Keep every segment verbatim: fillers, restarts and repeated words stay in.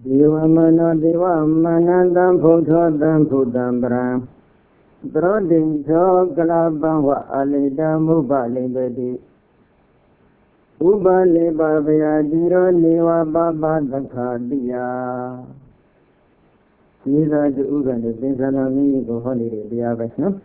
Devamana Devamana Bhuta Bhuta Bra Brodin Kalabangwa Alida Mubali Bedi Ubali Babaya Diro Niwa Baba Dakadiya These are the Ugan, the Bensalami go holiday, the Abasno.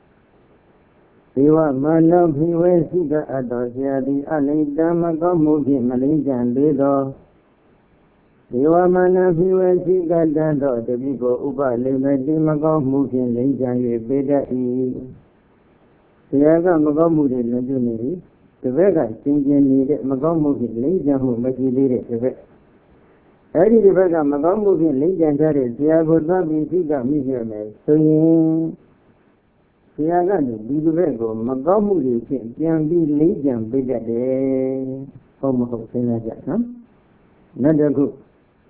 Devamana Bhiwesika Adosia, the Alida Magamugi Malaysian Bedo. Devamana Bhiwesika Dando, the Bigo Uba Limadi Magamugi Malaysian Beda E. Siaga Magamugi Lajuni, the Vega, Singian needed Magamugi Malaysian who must be the Eddie the Vega Magamugi Malaysian that is, Siago Nabi Sika Miserme, so you. Siaga, the Vego, Magamugi, can be Malaysian Beda E. Home of Senator, another group.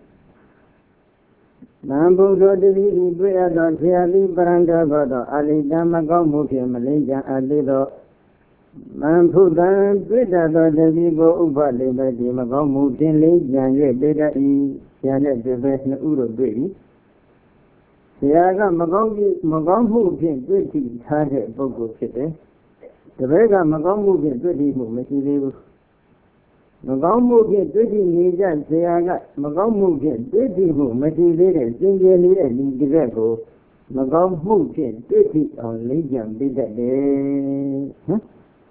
Nambu Dodi, Brea, Fiali, Baranda, Godo, Ali Damagomuki, Malaysia, Adido, Mampudan, Beda, the Vigo, Ubali, Bedi, Magomuki, Malaysia, Beda E, Janet, the best Uro Brady. Siaga Magogi, Magomuki, British, Target, Bogo City. The Vega Magomuki, British, Missy. Magamuki, British, Nijan, Siaga, Magamuki, British, Missy, Single, and Dirego, Magamuki, British, on Legion, did that day.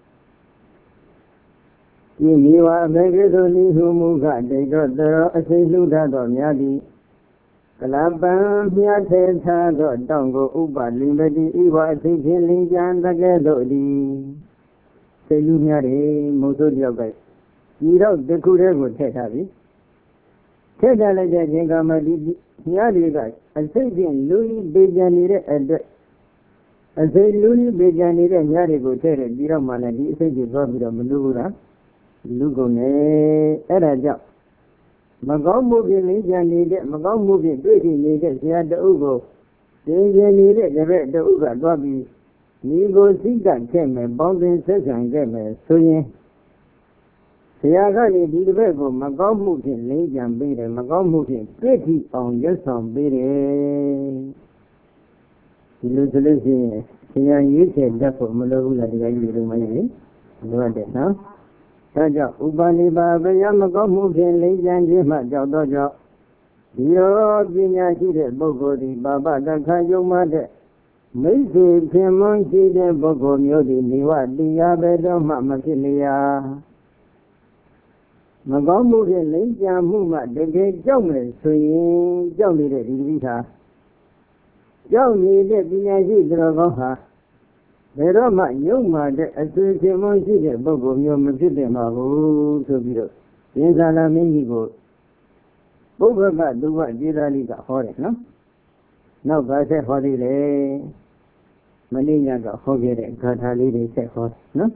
You are very only who move at they got the Asiluda on Yadi. Kalabam, Yate, Tago, Dongo, Uba, Liberty, Iwa, Thinking, Legion, the Gadodi. Selumari, Motodia. You don't the Kuda would take Havi. Take a letter, Jingamadi, Yadi, and say, Louis Bejanire, and I say, Louis Bejanire, and Yadi go take it, Biraman, and he said, you got me the Malura, Lugone, Eraja. Magamugi, Legion needed, Magamugi, Brady needed, she had the Ugo. They needed the red, the Uga, Gobby. Nigo Sigan came and bound in session came and so Siaga, the Vego, Magamuki, Legion Bede, Magamuki, pretty on just on Bede. Illusion, Sia, you said that for Malula, the guy you do my name. Do I get now? Saja, Ubani Baba, Yamagamuki, Legion, Jima, Jodojo. Yo, Gina, she did Bogo, the Baba, the Kayo Mother. Maybe Pimon, she did Bogo, Yodi, Niwa, the Abedo, Mamma Kilia. Magamuki, Legion, Muma, the gate, Jones, swinging, Johnny, the Vita. Johnny, the Vinazi, Dragoha. The Roma, Yuma, the Association, the Bogo, Yom, Mahu, to be the Yenzala Mingo. Boga, do what did I leave a horse, no? No, but I said, holiday. Malina got Hogger, got a lady, said horse, no?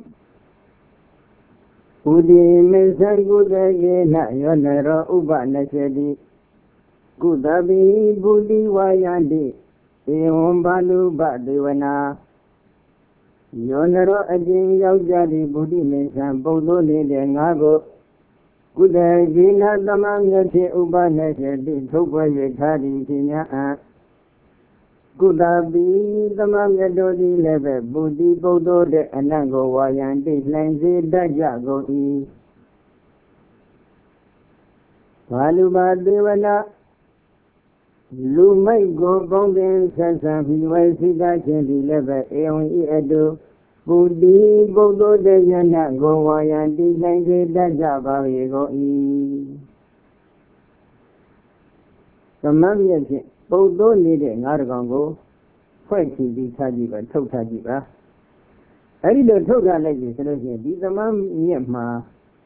Udi Mesan Guda, Yonera, Uba, Nasedi, Gudabi, Budi, Wayandi, Eombalu, Badivana, Yonera, Adin, Yaujadi, Budi, Mesan, Bodo, Nago, Guda, Gina, Damangati, Uba, Nasedi, Toba, Yetadi, Tina, Gudabi, the Mangadodi level, Budi Bodo de Anago, Wayandi, Lanzi, Dajago E. Paluba Devana Lumai go Golden Sasa, Hiwasida, Kendi level, Eon Edo, Budi Bodo de Yanago, Wayandi, Lanzi, Dajago E. The Mamma. Bodo needed Nargongo, quite to be Tajiba, Totajiba. I didn't talk like this, these are Mamma.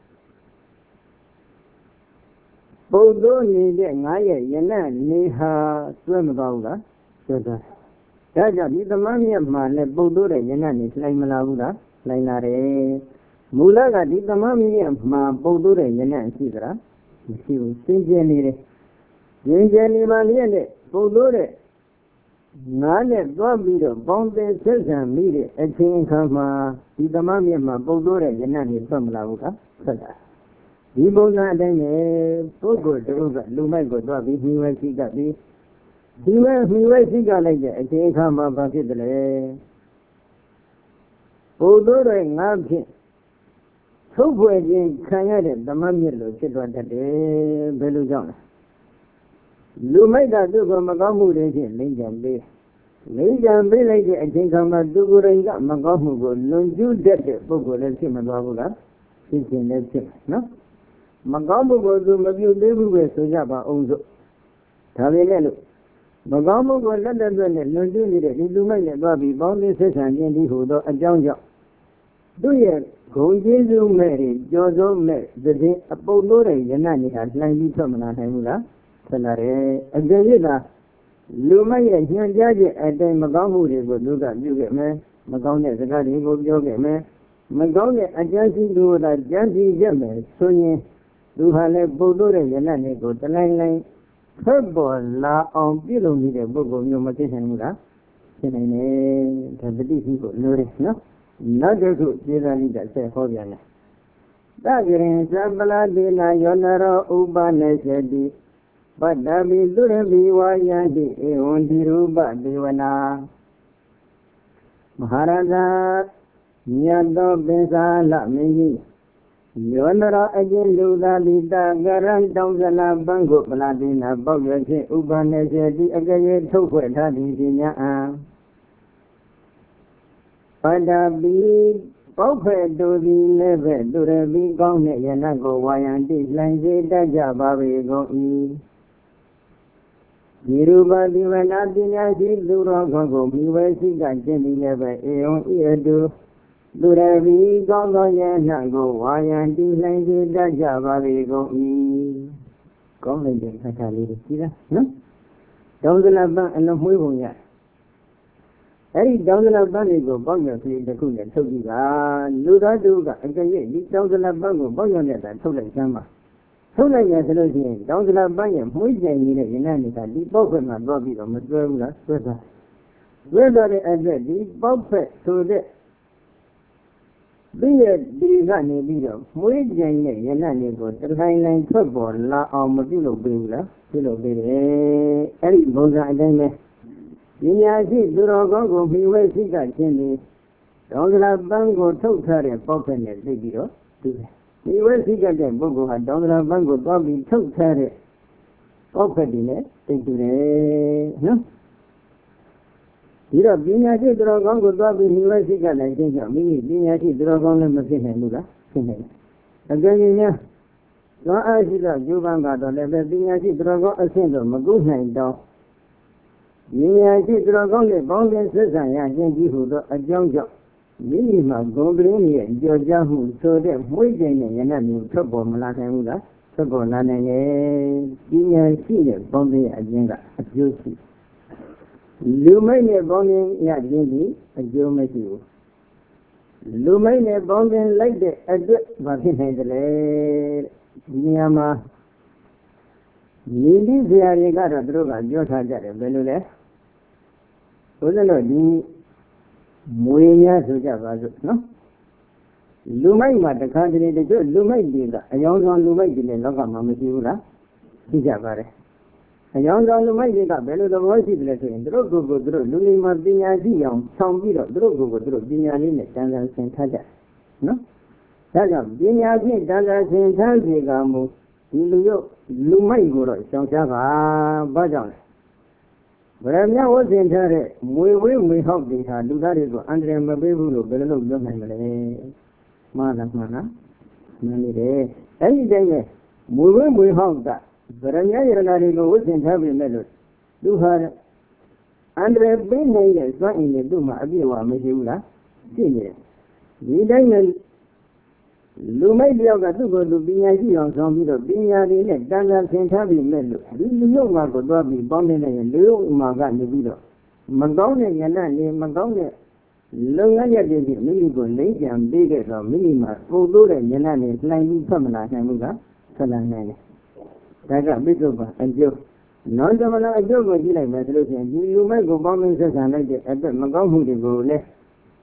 Bodo needed Naya, Yana, Neha, Swimabauga, so that. Raja, these are Mamma, let Bodo, Yana, is like Malaga, like Nare. Mulaga, these are Mamma, Bodo, Yana, Sidra. She was thinking, Jenny Malian. Bodore Nane, Gobbido, Bonde, Silsan, Midi, and King Kama, Idamamia, Bodore, and Nani, Bamlauka, Sada. ဒီပုံစံအတိုင်းပဲပုဂ္ဂိုလ်တို့ကလူမိုက်ကိုသွားပြီးမိဝဲရှိကပြီးဒီမဲ့မိဝဲရှိကလိုက်တဲ့အချိန်အခါမှာဘာဖြစ်တယ်လဲဘုသို့တွေငါဖြင့်ထုတ်ဖွယ်ခြင်းခံရတဲ့ဓမ္မမြစ်လို့ဖြစ်သွားတတ်တယ်ဘယ်လိုကြောင့်လဲလူမိုက်ကသူ့ကိုမကောင်းမှုတွေဖြင့်လိမ့်ကြံပေးလိမ့်ကြံပေးလိုက်တဲ့အချိန်ခါမှာသူကိုယ်တိုင်ကမကောင်းမှုကိုလွန်ကျူးတတ်တဲ့ပုဂ္ဂိုလ်လည်းဖြစ်မသွားဘူးလားဖြစ်ခြင်းလည်းဖြစ်နော်မကောင်းမှုကိုသူမပြုသေးဘူးပဲဆိုကြပါအောင်စို့ဒါပေမဲ့လို့မကောင်းမှုကိုလက်လက်နဲ့လွန်ကျူးနေတဲ့ဒီလူမိုက်နဲ့သွားပြီးပေါင်းသင်းဆက်ဆံခြင်းဒီဟူသောအကြောင်းကြောင့်သူ့ရဲ့ဂုဏ်ကျေးဇူးမဲ့တွေကြော်စိုးမဲ့သတင်းအပုပ်လို့တဲ့ယနနေဟာလှိုင်းပြီးထွက်မလာနိုင်ဘူးလားဆက်လာတယ်အကြရစ်ကလူမိုက်ရဲ့ညွှန်ကြားချက်အတိုင်းမကောင်းမှုတွေကိုသူကပြုခဲ့မယ်မကောင်းတဲ့စကားတွေကိုပြောခဲ့မယ်မကောင်းတဲ့အကြမ်းစီတို့သာကြမ်းစီရက်မယ်ဆိုရင်သူဟာလည်းပုပ်လို့တဲ့ယနနေကိုတလိုင်းလိုင်းထွက်ပေါ်လာအောင်ပြုလုပ်နေတဲ့ပုဂ္ဂိုလ်မျိုးမဖြစ်နိုင်ဘူးလားဖြစ်နိုင်တယ်ဒါတတိရှိကိုလိုတယ်နော်နောက်တစ်ခုကျေသာလိတဆက်ဟောပြန်တယ်သဂရင်သပလာတိနာယောနရောဥပနေသတိပတ္တပိသုရပိဝါယန္တိဧဝံဒီရူပဒေဝနာမဟာရဇာမြတ်သောပင်စာလမင်းကြီးယောနရောအကျဉ်လူသာလိတကရံတောင်းစလာပန်းကိုပလာတိနာပေါက်ရဖြင့်ဥပနေသတိအကရေထုတ်ဖွဲ့ထားသည်ပညာအံပတ္တပိပေါက်ဖက်တို့သည်လည်းပဲသူရပိကောင်းတဲ့ယနကိုဝါယံတိလှိုင်စေတတ်ကြပါပေကုန်၏ဒီရူပဒီဝနာပညာရှိသူတော်ကောင်းကိုမိဝဲရှိကကျင့်ပြီးလည်းပဲအေယံဤအတုသူရပိကောင်းသောယနကိုဝါယံတိလှိုင်စေတတ်ကြပါပေကုန်၏ကောင်းတဲ့ခါခါလေးရှိလားနော်တောင်းစလပန်းအလုံးမွှေးပုံရအဲ့ဒီတောင်းစလပန်းတွေကိုပေါက်ရပြီးတစ်ခုနဲ့ထုတ်ကြည့်ပါလူသားတို့ကအကြိမ်ဒီတောင်းစလပန်းကိုပေါက်ရတဲ့အခါထုတ်လိုက်စမ်းပါထုတ်လိုက်ရဆိုလို့ရှိရင်တောင်းစလပန်းရဲ့မှုကျင်နေတဲ့ယန္တတွေကဒီပေါက်ဖက်မှာတော့ပြီးတော့မတွဲဘူးလားတွဲတာတွဲတော့တဲ့အတွက်ဒီပေါက်ဖက်ဆိုတဲ့ဒီရဲ့ဒီကနေပြီးတော့မှုကျင်တဲ့ယန္တတွေကိုတစ်ခိုင်တိုင်းထွက်ပေါ်လာအောင်မပြုလုပ်ပေးဘူးလားပြုလုပ်ပေးတယ်အဲ့ဒီဘုရားအတိုင်းပဲပညာရှိသူတော်ကောင်းကိုမိဝဲရှိကခြင်းဒီတောင်းစလာပန်းကိုထုတ်ထားတဲ့ပေါက်ဖက်နဲ့သိပြီးတော့တူတယ်မိဝဲရှိကတဲ့ပုဂ္ဂိုလ်ဟာတောင်းစလာပန်းကိုသွားပြီးထုတ်ထားတဲ့ပေါက်ဖက်ဒီနဲ့သိတူတယ်နော်ဒီတော့ပညာရှိသူတော်ကောင်းကိုသွားပြီးမိဝဲရှိကနိုင်ခြင်းကြောင့်မိမိပညာရှိသူတော်ကောင်းလည်းမဖြစ်နိုင်ဘူးလားဖြစ်နိုင်တယ်အကယ်၍များသွားအားရှိသောကျိုးပန်းကတော့လည်းပဲပညာရှိသူတော်ကောင်းအဆင့်တော့မကုနိုင်တော့ဉာဏ်ရှိသူတော်ကောင်းနဲ့ပေါင်းသင်းဆက်ဆံရခြင်းကြီးဟုသောအကြောင်းကြောင့်မိမိမှာဂုဏ်ကလေးရဲ့ကြော်ကြားမှုဆိုတဲ့မွေးကျင်တဲ့ယန္တမျိုးထွက်ပေါ်မလာနိုင်ဘူးလားထွက်ပေါ်လာနိုင်တယ်ပညာရှိတဲ့ပေါင်းသင်းရခြင်းကအကျိုးရှိလူမိုက်နဲ့ပေါင်းသင်းရခြင်းဒီအကျိုးမရှိဘူးလူမိုက်နဲ့ပေါင်းသင်းလိုက်တဲ့အတွက်ဘာဖြစ်နိုင်သလဲဒီနေရာမှာဒီလိဆရာတွေကတော့သူတို့ကပြောထားကြတယ်ဘယ်လိုလဲဘုရားတို့ဒီမွေများဆိုကြပါစို့နော်လူမိုက်မှာတခါတလေတချို့လူမိုက်တွေကအယောင်ဆောင်လူမိုက်တွေလည်းလောကမှာမရှိဘူးလားရှိကြပါတယ်အယောင်ဆောင်လူမိုက်တွေကဘယ်လိုသဘောရှိတယ်လဲဆိုရင်သူတို့ကိုယ်ကိုသူတို့လူလိမ္မာပညာရှိအောင်ဆောင်ပြီးတော့သူတို့ကိုယ်ကိုသူတို့ပညာလေးနဲ့တန်ဆာဆင်ထားကြတယ်နော်ဒါကြောင့်ပညာဖြင့်တန်ဆာဆင်ထားစေကမူဒီလူရုပ်လူမိုက်ကိုတော့ရှောင်ရှားပါဘာကြောင့်လဲဗရမယဝတ်ဆင်ထားတဲ့မွေဝေးမွေဟောက်တွေဟာလူသားတွေကိုအန္တရာယ်မပေးဘူးလို့ဘယ်လိုလုပ်ပြောနိုင်မလဲမှန်လားမှန်လားမှန်နေတယ်အဲ့ဒီတိုင်းပဲမွေဝေးမွေဟောက်ကဗရမယရဏတွေကိုဝတ်ဆင်ထားပြီမဲ့လို့သူဟာအန္တရာယ်ပေးနိုင်တဲ့စွမ်းအင်တွေသူ့မှာအပြည့်အဝမရှိဘူးလားရှိနေတယ်ဒီတိုင်းနဲ့လူမိုက်တယောက်ကသူ့ကိုယ်သူပညာရှိအောင်ဆောင်ပြီးတော့ပညာတွေနဲ့တန်တန်ဆင်ထားပြီးမဲ့လို့ဒီလူရုပ်မှာကိုသွားပြီးပေါင်းနေတဲ့လူရုပ်မှာကနေပြီးတော့မကောင်းတဲ့ဉာဏ်နဲ့မကောင်းတဲ့လုပ်ငန်းရက်တွေမိမိကိုလိမ့်ကြံပေးခဲ့တော့မိမိမှာပုံသိုးတဲ့ဉာဏ်နဲ့လှိုင်းပြီးထွက်မလာနိုင်ဘူးကဆက်လာနိုင်တယ်ဒါကပိဿုပ္ပအကျိုးနောင်တမနာအကျိုးကိုကြည့်လိုက်မယ်ဆိုလို့ရှိရင်ဒီလူမိုက်ကိုပေါင်းပြီးဆက်ဆံလိုက်တဲ့အတွက်မကောင်းမှုတွေကိုလည်း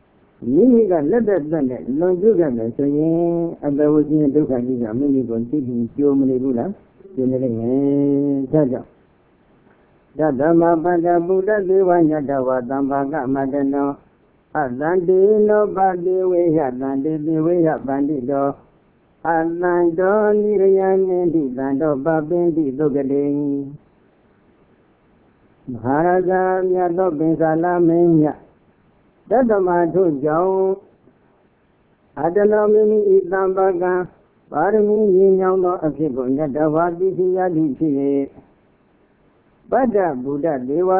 မိမိကလက်သက်သက်နဲ့လွန်ကျူးခဲ့မယ်ဆိုရင်အဘဝရှင်ဒုက္ခကြီးကမိမိကိုသိပြီးကြိုးမနေဘူးလားကျင်းနေလိမ့်မယ်ဒါကြောင့်တတ္တမပတ္တဗုဒ္ဓသေဝညတဝသံဘာကမတနောအတန္တိနောပတိဝေယတန္တိသေဝေယပန္တိတောအတန္တောနိရယနိတိတန္တောပပင်တိသုကတိမဟာရဇာမြတ်သောပင်စာလမင်းမြတ်တတ္တမထုကြောင့်အတနောမိမိဤသံဘာကပါရမီရင်းညောင်းသောအဖြစ်ကိုညတဝါတိစီယတိဖြစ်၍ပတ္တဗုဒ္ဓဒေဝ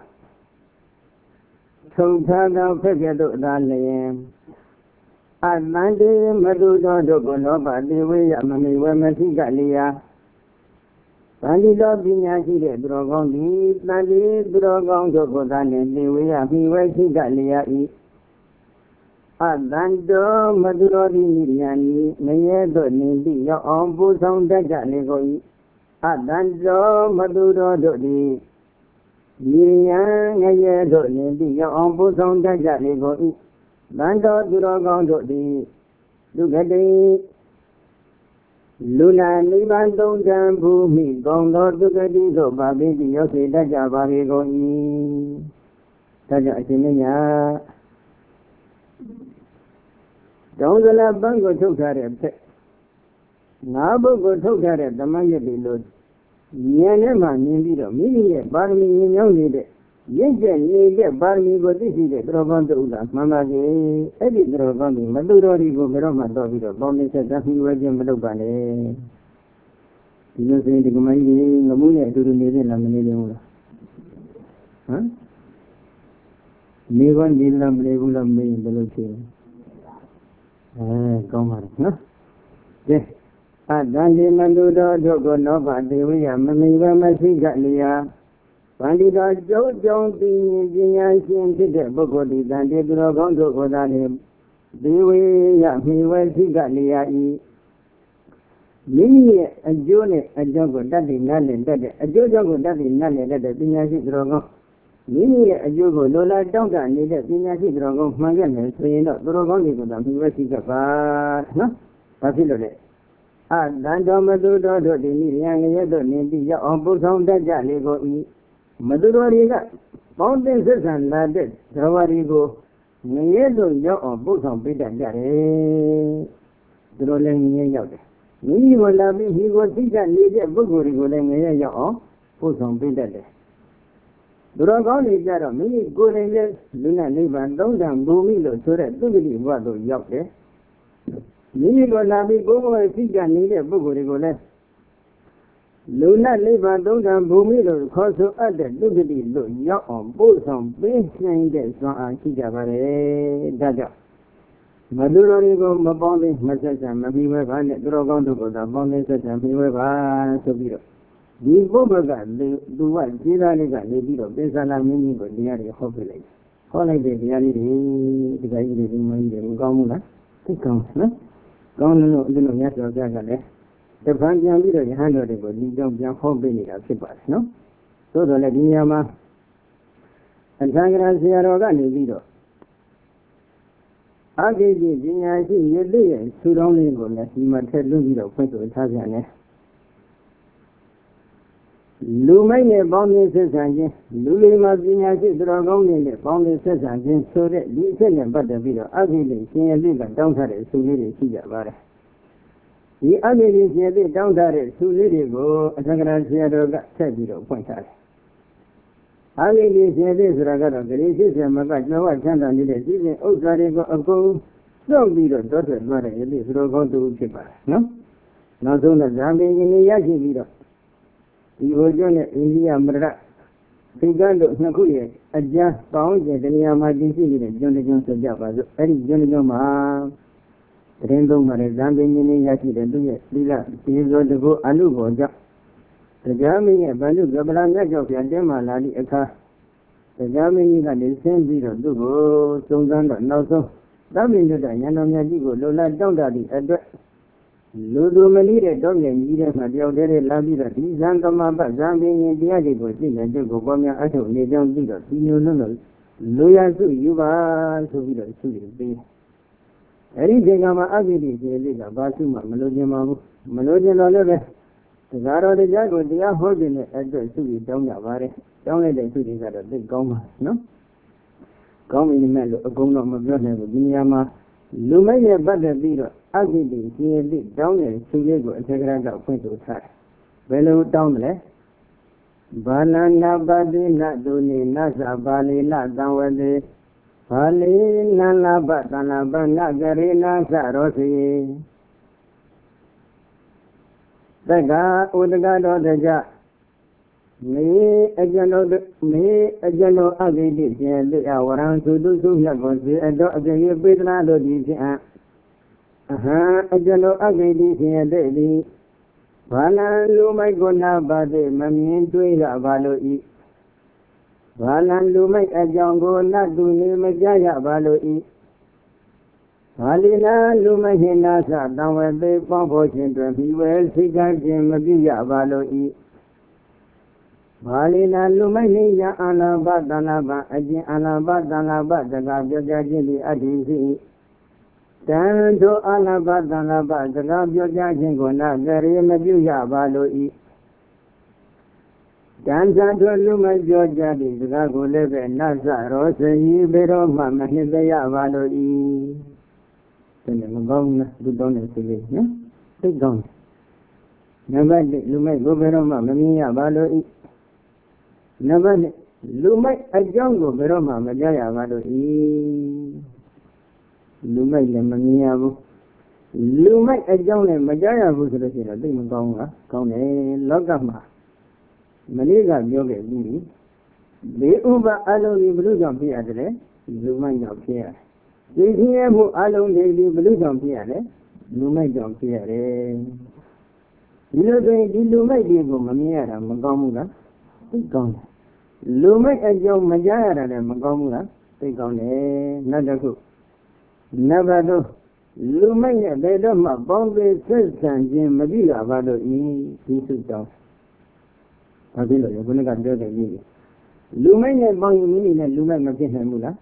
ထုံထားသောဖက်ပြတ်တို့သာလျင်အတန္တိမတုသောဒုက္ခလောဘတေဝေယမမိဝမသိကလျာဗန္ဒီသောပညာရှိတဲ့သူတော်ကောင်းသည်တန်တိသူတော်ကောင်းတို့ကိုသာလျင်တေဝေယမိဝသိကလျာဤအတန္တောမတုရောတိနိယံဤမရေတို့နေတိရောက်အောင်ပူဆောင်တတ်ကြလေကုန်၏အတန္တောမတုရောတို့သည်နိယံငရေတို့နေတိရောက်အောင်ပူဆောင်တတ်ကြလေကုန်၏တန်တောသူတော်ကောင်းတို့သည်ဒုက္ခတိလူနာနိဗ္ဗာန်သုံးတန်ဘူမိကောင်းသောဒုက္ခတိသို့ပါပိတိရောက်စေတတ်ကြပါလေကုန်၏ဒါကြောင့်အရှင်မြတ်တောင်းစလာပန်းကိုထုတ်ထားတဲ့ဖက်ငါးဘုတ်ကိုထုတ်ထားတဲ့ဓမ္မရည်တွေလို့ဉာဏ်နဲ့မှမြင်ပြီးတော့မိမိရဲ့ပါရမီဉာဏ်ရောက်နေတဲ့ရင့်ကျက်နေတဲ့ပါရမီကိုသိရှိတဲ့သရောကောင်းတူတာမှန်ပါစေအဲ့ဒီသရောကောင်းဒီမတူတော်ဒီကိုဘယ်တော့မှတော့ပြီးတော့ပေါင်းနေဆက်သမှုဝဲခြင်းမလုပ်ပါနဲ့ဒီလိုဆိုရင်ဒီကမကြီးငမှုနဲ့အတူတူနေသေးလားမနေသေးဘူးလားဟမ်နေကောနေလားမနေဘူးလားမေးရင်ဘယ်လိုဖြစ်လဲအဲကောင်းပါလားနော်ကဲအတန္တိမတုတော်တို့ကိုနောဘတေဝိယမမိဘမရှိကလျာဗန္ဒီတော်ကျုပ်ကြောင့်သိရင်ပညာရှင်ဖြစ်တဲ့ပုဂ္ဂိုလ်ဒီတန်တေသူတော်ကောင်းတို့ကိုသာလေဒေဝိယမိဝရှိကလျာဤမိမိရဲ့အကျိုးနဲ့အကြောင်းကိုတတ်သိနားလည်တတ်တဲ့အကျိုးကြောင့်ကိုတတ်သိနားလည်တတ်တဲ့ပညာရှိသူတော်ကောင်းမိမိရဲ့အကျိုးကိုလိုလားတောင်းတနေတဲ့ပညာရှိသူတော်ကောင်းမှန်ခဲ့မယ်ဆိုရင်တော့သူတော်ကောင်းတွေကိုသာမိဝရှိကပါနော်ဘာဖြစ်လို့လဲအတန်တော်မသူတော်တို့ဒီနိယံငရဲတို့နေပြီးရောက်အောင်ပုဆောင်တတ်ကြလေကိုဤမသူတော်တွေကပေါင်းတင်ဆက်ဆံလာတဲ့ဇဝရီကိုငရဲတို့ရောက်အောင်ပုဆောင်ပေးတတ်ကြတယ်သူတို့လည်းငရဲရောက်တယ်မိမိကိုလာပြီးမိကိုသိတတ်နေတဲ့ပုဂ္ဂိုလ်တွေကိုလည်းငရဲရောက်အောင်ပုဆောင်ပေးတတ်တယ်သူတော်ကောင်းတွေကြတော့မိမိကိုယ်တိုင်လည်းလူနဲ့နိဗ္ဗာန်သုံးတန်ဘူမိလို့ဆိုတဲ့သုဂတိဘဝသို့ရောက်တယ်မိမိကိုလာပြီးကိုယ်ကိုယ်သိကြနေတဲ့ပုဂ္ဂိုလ်တွေကိုလည်းလူနဲ့နိဗ္ဗာန်သုံးတန်ဘူမိလို့ခေါ်ဆိုအပ်တဲ့သုဂတိလို့ရောက်အောင်ပို့ဆောင်ပေးနိုင်တဲ့စွမ်းအားရှိကြပါတယ်ဒါကြောင့်မလူတော်တွေကိုမပေါင်းသိမဆက်ဆံမပြီးဝဲပါနဲ့သူတော်ကောင်းတို့ကသာပေါင်းသိဆက်ဆံပြီးဝဲပါဆိုပြီးတော့ဒီပုဂ္ဂိုလ်ကသူကခြေသားလေးကနေပြီးတော့ပိဿနာမင်းကြီးကိုတရားတွေဟောပြလိုက်ဟောလိုက်တဲ့တရားလေးတွေဒီကကြီးတွေဒီမကြီးတွေမကောင်းဘူးလားသိကောင်းနော်ကောင်းလို့အဲ့လိုမြတ်စွာဘုရားကလည်းတပံပြန်ပြီးတော့ယဟန်တော်တွေကိုဒီကြောင့်ပြန်ဟောပေးနေတာဖြစ်ပါတယ်နော်သို့တော်လည်းဒီနေရာမှာအထံကရာဆရာတော်ကနေပြီးတော့အဂိတိပညာရှိရည်ရဲ့ဆူတောင်းလေးကိုလည်းဒီမှာထည့်လွှင့်ပြီးတော့ဖွင့်ဆိုထားပြန်တယ်လူမိုက်နဲ့ပေါင်းသင်းဆက်ဆံခြင်းလူလေးမှာပညာရှိသူတော်ကောင်းတွေနဲ့ပေါင်းသင်းဆက်ဆံခြင်းဆိုတဲ့ဒီအချက်နဲ့ပတ်သက်ပြီးတော့အဂိတိရှင်ရည်ကတောင်းထားတဲ့ဆူလေးတွေရှိကြပါတယ်ဒီအဂိတိရှင်ရည်တောင်းထားတဲ့ဆူလေးတွေကိုအသံဃာဆရာတော်ကဆက်ပြီးတော့ဖွင့်ထားတယ်အဂိတိရှင်ရည်ဆိုတာကတော့ဂရိရှိစေမကကျော်ဝချမ်းသာနေတဲ့ဒီစဉ်ဥစ္စာတွေကိုအကုန်စွန့်ပြီးတော့တောထွက်သွားတဲ့ယတိသူတော်ကောင်းတူဖြစ်ပါတယ်နော်နောက်ဆုံးတော့ဇာမေကြီးနေရရှိပြီးတော့ဒီဘုရားနဲ့အိန္ဒိယမရဒသိကန်းတို့နှစ်ခုရဲ့အကြမ်းပေါင်းကျင်တနေရာမှာတည်ရှိနေတဲ့ကျွန်းတစ်ကျွန်းဆိုကြပါစို့အဲ့ဒီကျွန်းတစ်ကျွန်းမှာတရင်သုံးပါးတဲ့ဇံပင်ကြီးနေရရှိတဲ့သူရဲ့သီလဒီဆိုတကူအနုဘောကြောင့်တရားမင်းရဲ့ဗန္ဓုကပလာမြတ်ကြောင့်ပြန်တင်းမာလာသည့်အခါတရားမင်းကြီးကနေဆင်းပြီးတော့သူ့ကိုစုံစမ်းတော့နောက်ဆုံးသဗ္ဗညုတဉာဏ်တော်မြတ်ကြီးကိုလိုလားတောင့်တသည့်အတွက်လူသူမလေးတဲ့တော့မြန်ကြီးတဲ့မှာတယောက်တည်းလာပြီးတော့ဒီဇံကမ္မပဇံပင်ရင်တရားတွေကိုသိတဲ့သူကိုပေါ်များအထုတ်နေကြောင်းပြီးတော့ဒီမျိုးလုံးလို့ Luyasu Yuba, so we don't see it. Anything I'm a ugly, Basuma, Melodian Melodian Oliver. The Garo de Jago, they are holding it at the Sui, don't have it. Don't let them do this at a big goma, no? Come in the middle of Gono Magona, Miyama, Lumaya Butter Beater, ugly, he lit down and Suyago, and take it out point to attack. Bellow down there. Banana Badi, not doing Nasa Bali, not down with it. Bali, Nana Batana, Banagari, Sarosi. The guy with the god of the jar. Me, a general, me, a general ugly, and the hour to do so, and the year bit not of the aha, a general ugly, and the Valan Lumai Gona Bade, Mammy and Tuila Valo E. Valan Lumai a Jango, not doing Majaya Valo E. Valina Lumai Nasa, down where they pump children, he will see Jim Magia Valo E. Valina Lumania Anabadanaba, again Anabadanaba, the Gabi Adisi. Then to Anabadanaba, the Gabi Jangona, very Magia Valo E. Then to Luma Georgia, the Gago Leve, Nasa, Rosa, Ibero, Mamma, Hidaya Valo E. Then the Magona, the donors to be, no? Take down. Never did Luma Govero, Mamma Valo E. Never Lumai a jungle, Veroma, Majaya Vado E. Lumai Lemaniabu. Lumai a jungle, Majaya Vusra, Dimonga, Kone, Logama. Maniga Yoga Bini. The Uba alone blue on Piadre, Lumai of Pierre. The here who alone lady blue on Pierre, Lumai on Pierre. You know, the Lumai Diego Mamiera, Magonga. Gone. Lumai a young Majara and Magomula, take on another group. Never do. Lumai a bed of my Bombay says and Jim Madila Vado E. Pisu down. Pavilo, you're going to get the meaning. Lumai a bong meaning and Lumai Mapina Mula,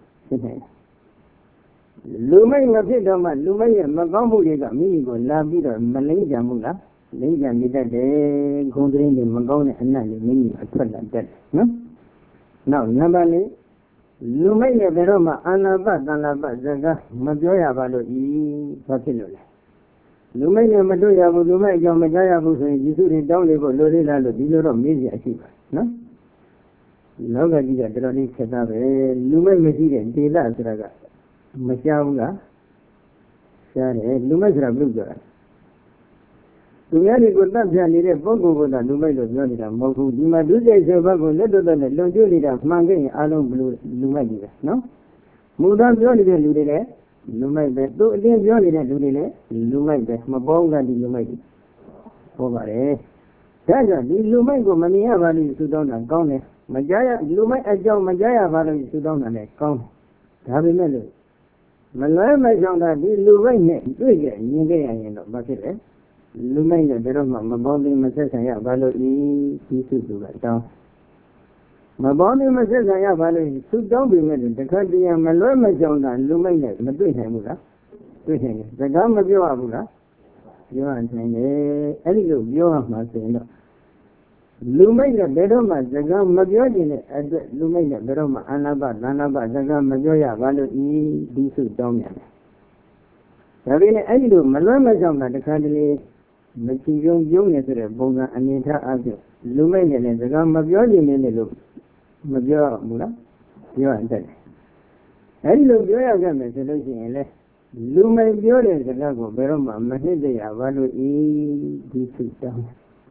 Lumai Mapidoma, Lumai and Magomula, Migo, Lavida, Malaysia Mula, Linja Mida de Gondrin and Magona and Nali, meaning a twelve like that. No? Now, Nabali, Lumaya Veroma, Anaba, Anaba, Zaga, Majoya Valo E. Papilula. Lumaya Madoya, Lumaya, Majaya, you should read down the Lorilla, the dealer of media shiva. No? Loga Diga, Droni Katabe, Lumay Material, Dila Draga, Machaunga, Share, Lumazra Blugara. Lumani could not tell you that Bogo would have Lumay of Yonida, Mogu, you might do this, Bago, little than a long journey of Mangan, Alon Blue, Lumadi, no? Mudan Yonida, Ludile, Lumay, do then Yonida, Ludile, Lumay, Mabonga, the Lumadi. Over eh? Taja, the Lumay go Mania Valley Sudan and Gone, Majaya, Lumay, a Joe Majaya Valley Sudan and Gone. Happy Melody. Malay Majanga, the Lumay, do it, you get a bucket, eh? Lumay the Veroma, Mabondi Masaya Valo E. Pisu to that down. Mabondi Masaya Valley, so don't be made the country and Malay Majanga, Lumay, Madrid, the Gama Bioabula. You are saying, eh, any of you have not saying. Lumay the Veroma, the Gama Mabiodi, Lumay the Veroma, Anaba, Nanaba, the Gama Majoya Valo E. Pisu Domian. Savina Elu, Malay Majanga, the country. Material unit, Bonga, Anita Adio, Lumen, the Gamma Bioli Menelu, Mabia Mula, you are dead. And look, you are going to say, Lumen Bioli, the Lago, Veroma, Mahede, Avalu E. D. Down.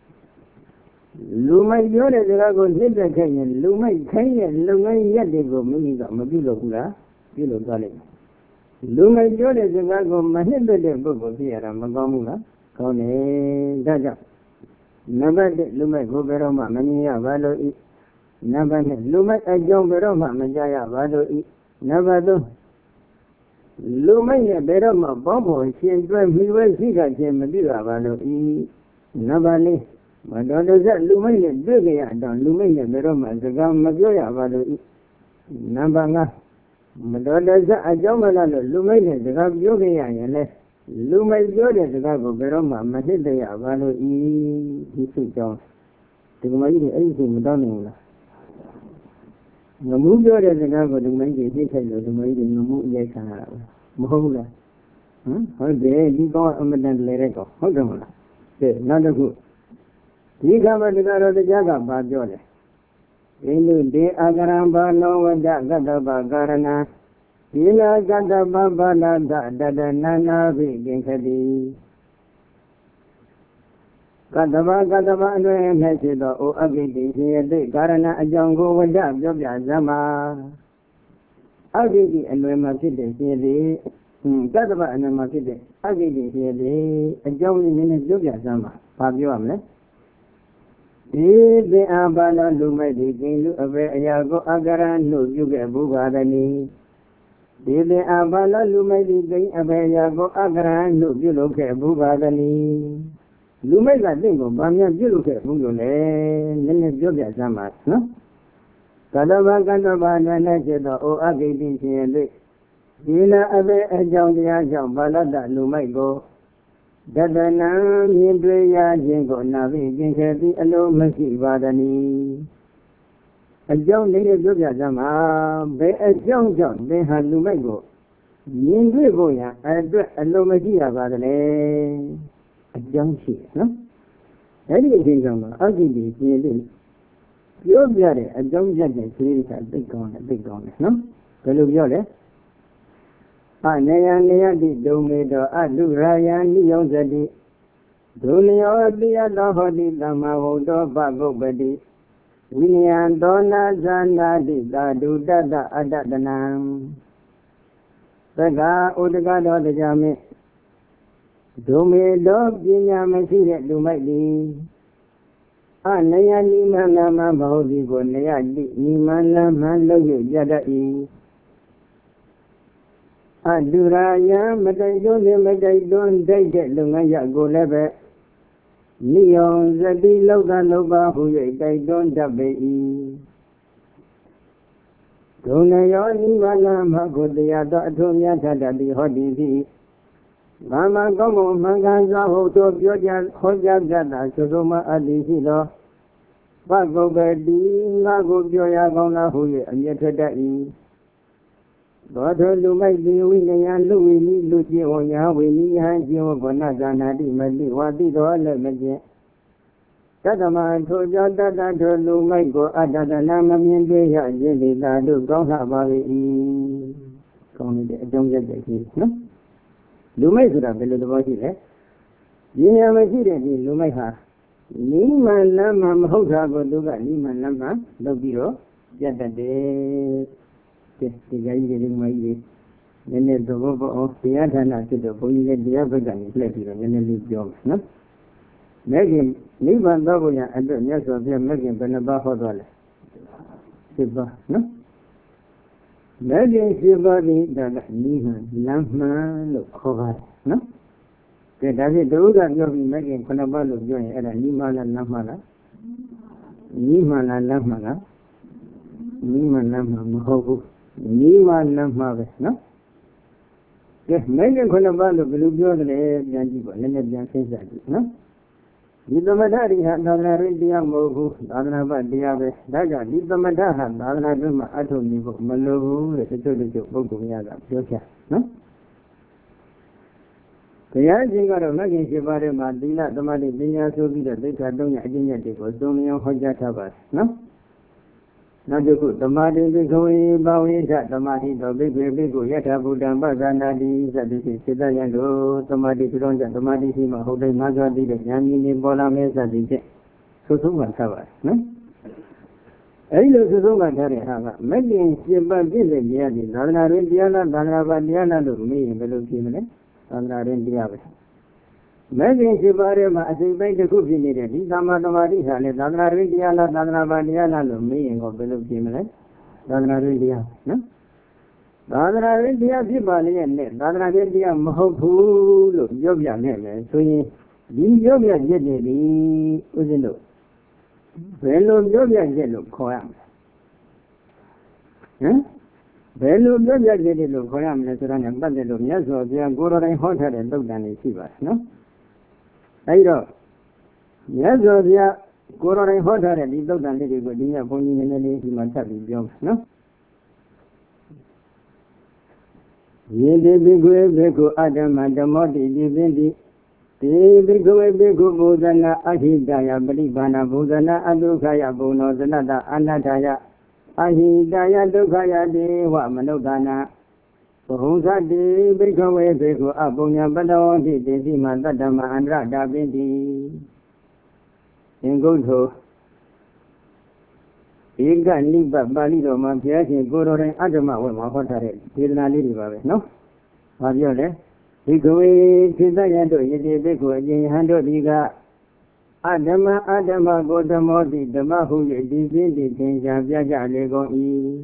Lumen Bioli, the Lago, Hilda Canyon, Lumen Canyon, Lumen Yadigo, Miniga, Mabilo Hula, Pilo Gale. Lumen Bioli, the Lago, Mahede, the Bogo, here, Magamula. Kone Daja. Never did Lumay Goberoma, Mania Valo E. Never did Lumay a John Beroma, Majaya Valo E. Never do. Lumay a Beroma, Bobo, she and Drum, he will see that Jim Madura Valo E. Never lay. But on that Lumay, Dugia, Don Lumay, Beroma, the Gam Magoya Valo E. Number one, Madonna, a Jomala, Lumay, the Gab Yogi, and less. Lumay Yogi, the Gab of Veroma, Matilda, Valo E. He took John. The Maidi, anything Madonna. No move your as a Gab of the Maidi, he said, the Maidi, no move, yes, Mohola. How dare you go on the Lereko? Hold on. Not a good. You come at the God of the Jaga, Bajole. In the Agaramba, no one that got the Bagarana. Ila got the Babana, that the Nana begin Kadi. Got the Bagadaba and Hesido, O Agidi, the Garana, a jungle with that Jobia Zama. Agidi and Remasidi, the Gadaba and Remasidi. Agidi, a jungle in Jobia Zama. Fabio Amlet. The Abana Lumadi came to a Yago Agaran, no, you get Bugadani. The Abana Lumadi came a Yago Agaran, no, you look at Bugadani. Lumeda Dingo, Bamia, you look at Bugule, then you get Samas, no? Kadava Gadabana, O Agidi, and the Dina Abe, a Jongia, Jambalada, Lumego. Dadana, Yindria, Jingo, Navi, Jinkati, Alo, Masi, Vadani. A young lady of Yama, Bay a young John, they had Lumego. Yindriboya, a Lomagia, Vadane. A young she, no? Anything, I'll give you, you You're very, a young judge, a big gun, a big gun, no? Peluviole. Anaya Nea di Domedo, Adu Raya, Neo Zadi, Dunio, Bia Lohodi, Lamahodo, Bago Bedi, Winian Dona Zana di Dadu Dada Adadanam. Pega Udagado de Jame Domedo, Gina Messi, Dumadi. Anaya Nima Mahodi, Bonea, Nimana, Mando, Jadai. Aduraya, Madayon, Madayon, they get Lumaya go leve. Leon, Zadi, Loga, Loba, who they don't have e. Donayon, Nimana, Mago, the other, Tonya, Tadi, Hodi. Mama, Gomo, Mangaza, Hoto, Yoja, Hoja, Jada, Sodoma, Adisilo. Bago, Bedi, Lago, Joya, Gona, who and yet a Daughter Lumay, Winnie and Louis, Lucy, or Yahweh, and you, Bonazana, Madi, Wadi, or Lemage. Tadama, told you that I told Lumay go at the Namamin, Jelly, Ladu, Gonhavari. Don't get the no? Lumay should have been the body, eh? You never see that in Lumayha. Nima Lama, Hoga, Duga, Nima Lama, the Biro, Yadade. The guy getting my way. Then there's the over of the Adana to the boy that the other guy is left here and then leave jobs, no? Megan, leave on Baboya and the nurse of them, Megan Benabaho dollar. Siba, no? Megan Sibadi, the Nihan, Lamma, look, Hova, no? The David Doga, you'll be Megan Conabalo join at a Nimala Lamala. Nimala Lamala. Nima Lama Mahobu. Nima Lama, no? Yes, Megan Conabalo, Blue and Yanjibo, Leonard Jansen, no? Dibamadari had Dana Dia Mogu, Dana Diabe, Daga, Dibamadaha, Dana Duma, Atonibo, Malogu, the Secretary of Bogumiaga, Josia, no? The Yaji got a Megan Shibari Madina, the Madi Dina, so be that they had done Yajinia, was Domino Hojatabas, no? Not the good, the Madi Bigoy, Bowie, the Madi, the big, big, Yatabu, Bazana, the Sidayando, the Madi Piron, the Madi Sima, Hode Magadi, the Yamini, Bola Mesa, the Susuman Savas, no? I look to Suman Tarihava, Megan Shiba Village, Yadi, Dana Indiana, Dana Vadiana, to me, Velocimene, Dana Indiana. Megan Shibarema, as they made the cooking needed, these are Madamari, Dana Indiana, Dana Vadiana, to me, and go Velocimene, Dana India, no? Dana India, Zibali, and Dana India, Mahopu, Jobia, so you, Jobia, Jedi, Uzino. Well, Jobia, Jello, Koyam. ဟမ်ဘယ်လိုပြောပြကြတယ်လို့ခေါ်ရမလဲဆိုတာနဲ့ပတ်သက်လို့မြတ်စွာဘုရားကိုယ်တော်တိုင်ဟောထားတဲ့သုတ်တန်တွေရှိပါတယ်နော်အဲဒီတော့မြတ်စွာဘုရားကိုယ်တော်တိုင်ဟောထားတဲ့ဒီသုတ်တန်လေးတွေကိုဒီညဘုန်းကြီးနည်းနည်းလေးဒီမှာထပ်ပြီးပြောမယ်နော်ယေတိဘိက္ခွေဘိက္ခုအတ္တမဓမ္မောတိတိပင်တိတေဘိက္ခွေဘိက္ခုဘုဇနာအဟိတယပရိပါဏဘုဇနာအတုခယဘုံနောသနတအနတ္ထယအဟိတယဒုက္ခယတေဝမနုဿာနာဘုံသတိဘိက္ခွေဘိက္ခုအပုညပတဝံတိတေတိမတတ္တမအန္တရတာပင်တိသင်္ကုဋ္ဌောဧကနိဗ္ဗပါဠိတော်မှာဘုရားရှင်ကိုယ်တော်တိုင်အတ္တမဝေမှာဟောထားတဲ့ဒေသနာလေးတွေပါပဲနော်။ဘာပြောလဲဘိက္ခဝေသေတယံတို့ယတိဘိက္ခုအကျဉ်ဟံတို့ဒီကအတ္တမအတ္တမကိုဓမ္မောတိဓမ္မဟု၍ဒီပြင်းဒီသင်္ချာပြကြလေကုန်၏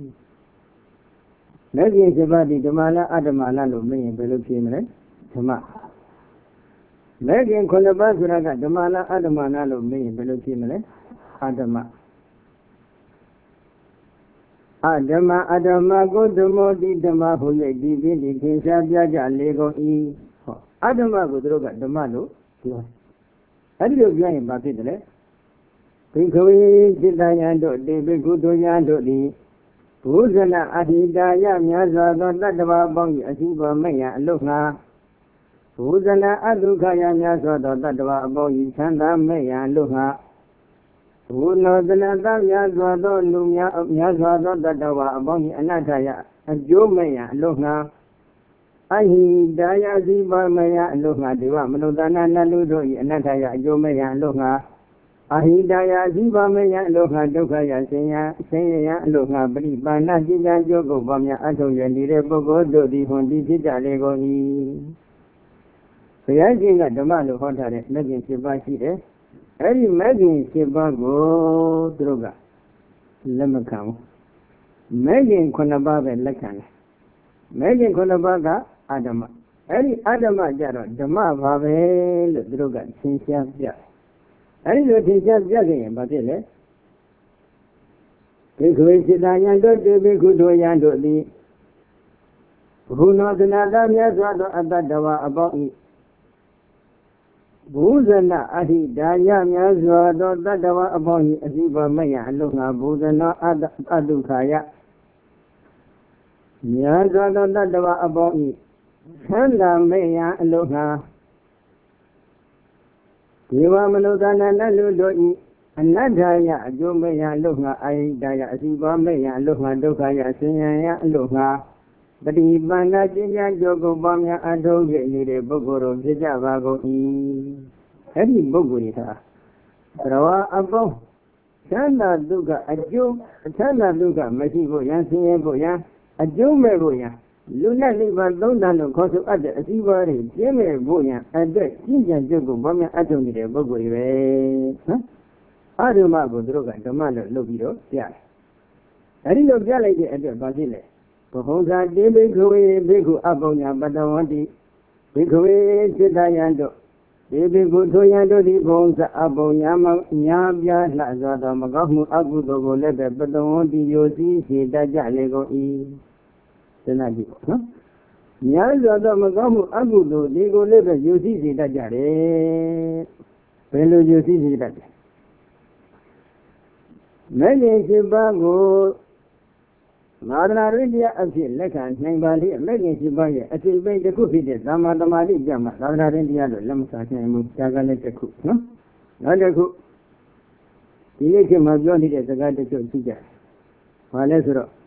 ။လက်ကျင်စပါတိဓမ္မလားအတ္တမလားလို့မင်းရင်ဘယ်လိုဖြေမလဲဓမ္မလက်ကျင်ခုနှစ်ပါးဆိုတာကဓမ္မလားအတ္တမလားလို့မင်းရင်ဘယ်လိုဖြေမလဲအတ္တမအဓမ္မအဓမ္မကိုဓမ္မောတိဓမ္မဟု၍ဒီပြင်းဒီသင်္ချာပြကြလေကုန်၏ဟောအဓမ္မကိုသူတို့ကဓမ္မလို့ပြောအဲ့ဒီလိုပြောရင်ဘာဖြစ်တယ်လဲဘိက္ခဝေစိတ္တယံတို့တေဘိက္ခုတို့ယံတို့သည်ဘုဇနာအဟိတာယများစွာသောတတ္တဝါပေါင်း၏အစီဘောမဲ့ရအလို့ငါဘုဇနာအတုခယများစွာသောတတ္တဝါအပေါင်း၏ချမ်းသာမဲ့ရအလို့ငါဘုနောသနတများစွာသောလူများများစွာသောတတ္တဝါအပေါင်း၏အနတ္ထယအကျိုးမဲ့ရအလို့ငါအဟိတာယစီပါမယအလို့ငါဒီဝမနုဿာနာနလူတို့၏အနတ္ထယအကျိုးမဲ့ရအလို့ငါအဟိတာယစီပါမယအလို့ငါဒုက္ခယဆင်းရဲဆင်းရဲအလို့ငါပရိပါဏจิตံကျိုးကိုပေါများအထုံရနေတဲ့ပုဂ္ဂိုလ်တို့သည်ဟွန်ဒီဖြစ်ကြလေကုန်၏ဘုရားရှင်ကဓမ္မလို့ဟောထားတဲ့မဂ္ဂင်七ပါးရှိတယ်အဲ့ဒီမဂ္ဂင်七ပါးကိုသူတို့ကလက်မခံဘူးမဂ္ဂင်ခုနှစ်ပါးပဲလက်ခံတယ်မဂ္ဂင်ခုနှစ်ပါးကအတ္တမအဲ့ဒီအတ္တမကြတော့ဓမ္မပါပဲလို့သူတို့ကသင်ရှားပြတယ်အဲ့ဒီလိုသင်ရှားပြခဲ့ရင်ဘာဖြစ်လဲဘိက္ခဝေစိတ္တယံတို့တေဘိက္ခုတို့ယံတို့သည်ဘုနောသနာတမြတ်စွာသောအတ္တဝါအပေါင်း၏ဘုဇနာအဟိတာယများစွာသောတတ္တဝါအပေါင်း၏အစီပါမယအလို့ငါဘုဇနာအတုခယများစွာသောတတ္တဝါအပေါင်း၏ချမ်းသာမဲ့ရအလို့ငါဒီဝမနုဿာနာနလူတို့၏အနတ္ထယအကျိုးမဲ့ရအလို့ငါအဟိတာယအစီပါမဲ့ရအလို့ငါဒုက္ခယဆင်းရဲရအလို့ငါပฏิပန္နကျင့်ကြံကြိုးကိုပေါများအထုံးရနေတဲ့ပုဂ္ဂိုလ်တို့ဖြစ်ကြပါကုန်၏အဲ့ဒီပုဂ္ဂိုလ်တွေဟာဘရဝအပေါင်းချမ်းသာဒုက္ခအကျိုးချမ်းသာဒုက္ခမရှိဖို့ရန်ဆင်းရဲဖို့ရန်အကျိုးမဲ့ဖို့ရန်လူနဲ့နိဗ္ဗာန်သုံးတန်လို့ခေါ်ဆိုအပ်တဲ့အစည်းအဝေးတွေကျင်းမဲ့ဖို့ရန်အတွက်ကျင့်ကြံကြိုးကိုပေါများအထုံးနေတဲ့ပုဂ္ဂိုလ်တွေပဲနော်အဓမ္မကိုသူတို့ကဓမ္မလို့လုပ်ပြီးတော့ပြတယ်အဲ့ဒီလိုပြလိုက်တဲ့အတွက်ဘာဖြစ်လဲဘုံသာတိဘိက္ခဝေဘိက္ခုအပုညပတဝန္တိဘိက္ခဝေစိတ္တယံတို့ဒီဘိက္ခုထိုယံတို့သည်ဘုံသာအပုညမညာပြလှစွာသောမကောင်းမှုအကုသိုလ်ကိုလည်းပဲပတဝန္တိယိုစီစေတတ်ကြလေကုန်၏သနာကြည့်ပေါ့နော်ညာစွာသောမကောင်းမှုအကုသိုလ်ဒီကိုလည်းပဲယိုစီစေတတ်ကြတယ်ဘယ်လိုယိုစီစေတတ်တယ်မဂ္ဂင်七ပါးကိုသာသနာ့ရေးတရားအဖြစ်လက်ခံနိုင်ပါလေအမဂ္ဂင်七ပါးရဲ့အဖြစ်ပိတစ်ခုဖြစ်တဲ့သမ္မာသမာဓိကြမှာသာသနာ့ရေးတရားလို့လက်မခံနိုင်ဘူးဒါကလည်းတစ်ခုနော်နောက်တစ်ခုဒီနေ့ခေတ်မှာပြောနေတဲ့စကားတစ်ချို့ရှိကြတယ်ဘာလဲဆိုတော့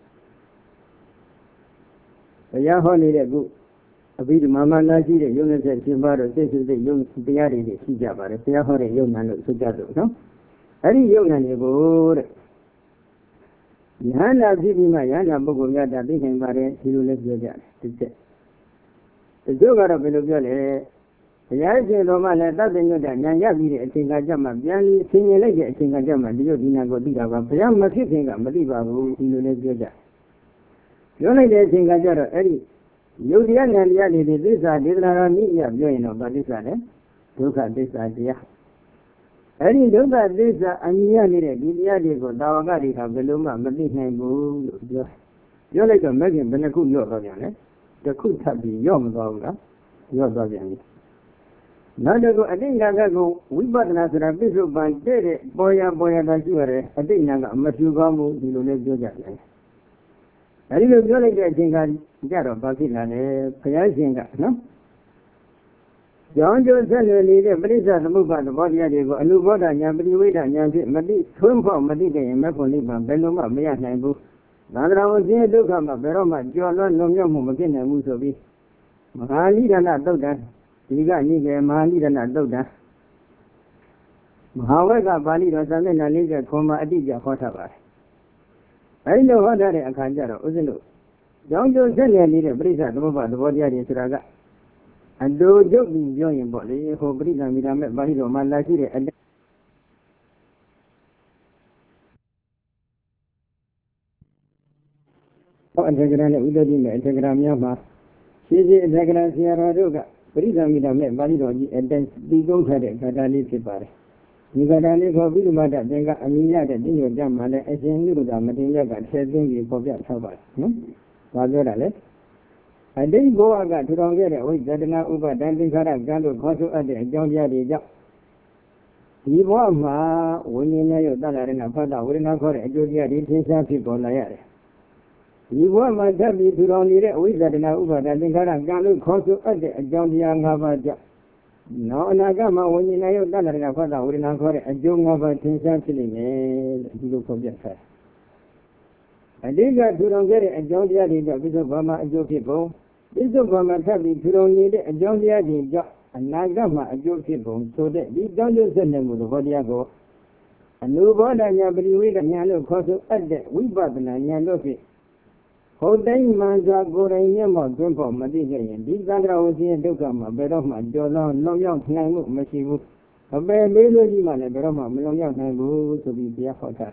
တရားဟောနေတဲ့ခုအဘိဓမ္မာမနာရှိတဲ့ယုံနဲ့ဆက်ရှင်ပါတော့စိတ်စိတ်စိတ်ယုံတရားတွေရှိကြပါတယ်တရားဟောတဲ့ယုံနာလို့ဆိုကြတယ်နော်အဲ့ဒီယုံနာတွေကိုတဲ့ယန္တာဖြစ်ပြီးမှယန္တာပုဂ္ဂိုလ်များတာသိနိုင်ပါတယ်ဒီလိုလည်းပြောကြတယ်တစ်ချက်တချို့ကတော့ဘယ်လိုပြောလဲဘုရားရှင်တော်မှလည်းတတ်သိညွတ်တာဉာဏ်ရပြီးတဲ့အချိန်ကကြမှာပြန်ပြီးဆင်ញင်လိုက်တဲ့အချိန်ကကြမှာဒီလိုဒီနာကိုသိတာပါဘုရားမဖြစ်ခင်ကမသိပါဘူးဒီလိုလည်းပြောကြပြောလိုက်တဲ့အချိန်ကကြတော့အဲ့ဒီယုတ်တရားဉာဏ်တရားတွေသစ္စာဒေသနာတော်နိယပြောရင်တော့ဗာသစ္စာလဲဒုက္ခသစ္စာတရားအဲ့ဒီဒုက္ခသစ္စာအမြင်ရနေတဲ့ဒီတရားတွေကိုတာဝကတွေကဘယ်လိုမှမသိနိုင်ဘူးလို့ပြောပြောလိုက်တော့မဲ့ခင်ဘယ်နှခုရော့သွားပြန်လဲတစ်ခုထပ်ပြီးရော့မသွားဘူးလားရော့သွားပြန်ပြီနောက်တစ်ခုအတိတ်နာကကိုဝိပဿနာဆိုတာပြစ္ဆုတ်ပန်တဲ့တဲ့ပေါ်ရပေါ်ရတာရှိရတယ်အတိတ်နာကမဖြူကောင်းမှုဒီလိုလေးပြောကြတယ်အဲဒီလိုပြောလိုက်တဲ့အချိန်ကကြတော့ဘာဖြစ်လာလဲဘုရားရှင်ကနော်ကြောင်းကျိုးဆက်နွယ်နေတဲ့ပရိစ္ဆသမုပ္ပါသဘောတရားတွေကိုအနုဘောဓဉာဏ်ပရိဝိဒဉာဏ်ဖြင့်မတိထွန်းဖောက်မတိတဲ့ရင်မဲ့ဖို့နိဗ္ဗာန်ဘယ်လိုမှမရနိုင်ဘူးသန္တရာဝဆင်းရဲဒုက္ခမှာဘယ်တော့မှကြော်လွှမ်းလွန်မြောက်မှုမဖြစ်နိုင်ဘူးဆိုပြီးမဟာနိဒာနသုတ်တံဒီကနိကေမဟာနိဒာနသုတ်တံမဟာဝက်ကပါဠိတော်စာမျက်နှာ၄၀ခွန်မှာအတိအကျဟောထားပါတယ်အဲဒီလိုဟောထားတဲ့အခါကျတော့ဦးဇင်းတို့ကြောင်းကျိုးဆက်နွယ်နေတဲ့ပရိစ္ဆသမုပ္ပါသဘောတရားတွေဆိုတာကအတူရုပ်ပြီးပြောရင်ပေါ့လေဟိုပရိသမိတာမဲ့ပါဠိတော်မှာလာရှိတဲ့အတဟောအထေကရနဲ့ဥဒ္ဒတိနဲ့အထေကရများမှာရှိရှိအထေကရဆရာတော်တို့ကပရိသမိတာမဲ့ပါဠိတော်ကြီးအတိုင်းပြီးကုန်ထားတဲ့ဂါထာလေးဖြစ်ပါတယ်ဒီဂါထာလေးခေါ်ပြီးမှတသင်္ကအမိရတဲ့တိညိုကြမှာလဲအရှင်လူတော်မတင်ရကဆယ်သိန်းကြီးပေါ်ပြထားပါတယ်နော်ဘာပြောတာလဲအတိတ်ဘဝကထူထောင်ခဲ့တဲ့ဝိသဒနာဥပါဒံသင်္ခါရကံတို့ခေါ်ဆိုအပ်တဲ့အကြောင်းတရားတွေကြောင့်ဒီဘဝမှာဝိညာဉ်နဲ့ရုပ်တလာတဲ့နာဖတ်တာဝေဒနာခေါ်တဲ့အကျိုးတရားတွေထင်ရှားဖြစ်ပေါ်လာရတယ်ဒီဘဝမှာထပ်ပြီးထူထောင်နေတဲ့အဝိသဒနာဥပါဒံသင်္ခါရကံတို့ခေါ်ဆိုအပ်တဲ့အကြောင်းတရား၅ပါးကြောင့်နောက်အနာဂတ်မှာဝိညာဉ်နဲ့ရုပ်တလာတဲ့နာဖတ်တာဝေဒနာခေါ်တဲ့အကျိုး၅ပါးထင်ရှားဖြစ်နေမယ်လို့ဒီလိုဖော်ပြထားတယ်အတိတ်ကထူထောင်ခဲ့တဲ့အကြောင်းတရားတွေကြောင့်ပြစ္ဆုတ်ဘာမှာအကျိုးဖြစ်ပုံပြစ္ဆုတ်ဘာမှာထပ်ပြီးထူထောင်နေတဲ့အကြောင်းတရားတွေကြောင့်အနာဂတ်မှာအကျိုးဖြစ်ပုံဆိုတဲ့ဒီကြောင်းကျိုးဆက်နေမှုသဘောတရားကိုအနုဘောဓဉာဏ်ပရိဝိဒဉာဏ်လို့ခေါ်ဆိုအပ်တဲ့ဝိပဿနာဉာဏ်တို့ဖြင့်ဟုတ်တိုင်းမှန်စွာကိုယ်တိုင်မျက်မှောက်သွင်းဖို့မသိခဲ့ရင်ဒီသန္တရာဝဆင်းရဲဒုက္ခမှာဘယ်တော့မှကြော်လွန်လွန်မြောက်နိုင်မှုမရှိဘူးအပယ်လေးလို့ကြီးမှလည်းဘယ်တော့မှမလွန်မြောက်နိုင်ဘူးဆိုပြီးတရားဟောတာ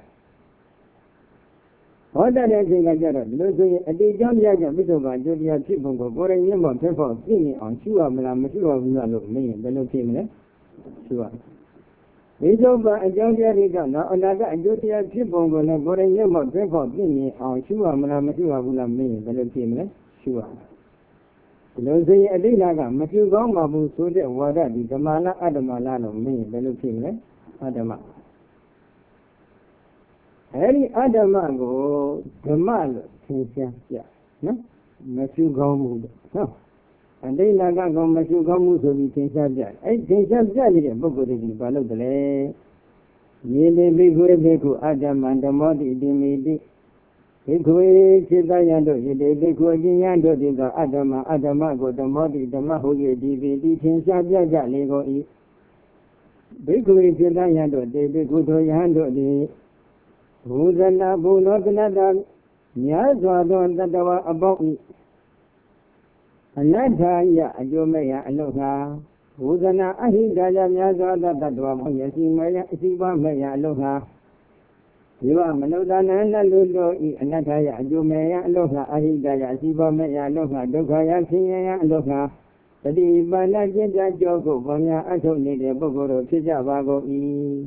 ဟောတဲ့အချိန်ကကြတော့ဒီလိုဆိုရင်အတိတ်ကြောင့်တရားကြောင့်ပြစ္ဆုတ်ပါအကျိုးတရားဖြစ်ပုံကိုကိုယ်တိုင်မျက်မှောက်ထွက်ဖို့သိနေအောင်ရှုရမလားမရှုရဘူးလားလို့မင်းရင်ဘယ်လိုဖြစ်မလဲရှုရပြစ္ဆုတ်ပါအကြောင်းတရားတွေကြောင့်တော့အနာကအကျိုးတရားဖြစ်ပုံကိုလည်းကိုယ်တိုင်မျက်မှောက်ထွက်ဖို့သိနေအောင်ရှုရမလားမရှုရဘူးလားမင်းရင်ဘယ်လိုဖြစ်မလဲရှုရဒီလိုဆိုရင်အတိတ်ကမရှုကောင်းပါဘူးဆိုတဲ့ဝါဒဒီဓမ္မလားအတ္တမလားလို့မင်းရင်ဘယ်လိုဖြစ်မလဲအတ္တမအဲဒီအတ္တမကိုဓမ္မလို့သင်ရှားပြနော်မရှုကောင်းမှုနော်အတိတ်ကကောမရှုကောင်းမှုဆိုပြီးသင်ရှားပြအဲဒီသင်ရှားပြနေတဲ့ပုဂ္ဂိုလ်တွေဘာလုပ်တယ်လဲယေလေဘိက္ခွေဘိက္ခုအတ္တမံဓမ္မောတိတိမိတိဘိက္ခွေစေတယံတို့ယေလေဘိက္ခုအကျဉ်းယံတို့ဒီကအတ္တမအတ္တမကိုဓမ္မောတိဓမ္မဟု၍ဒီပိတိသင်ရှားပြကြလေကုန်၏ဘိက္ခွေစေတယံတို့တေဘိက္ခုတို့ယံတို့သည်ဘုဇနာဘုလောကနတာများစွာသောတတဝအပေါင်းဤအနတ္ထာယအကျိုးမဲ့ရအလုခာဘုဇနာအဟိတာယများစွာသောတတဝပေါင်းယစီမယအစီပါမဲ့ရအလုခာဒီဝမနုဿာနန္တလူတို့ဤအနတ္ထာယအကျိုးမဲ့ရအလုခာအဟိတာယအစီပါမဲ့ရအလုခာဒုက္ခယဆင်းရဲရအလုခာတတိပါဏကျင့်ကြကြောကိုဗောများအထုတ်နေတဲ့ပုဂ္ဂိုလ်တို့ဖြစ်ကြပါကုန်၏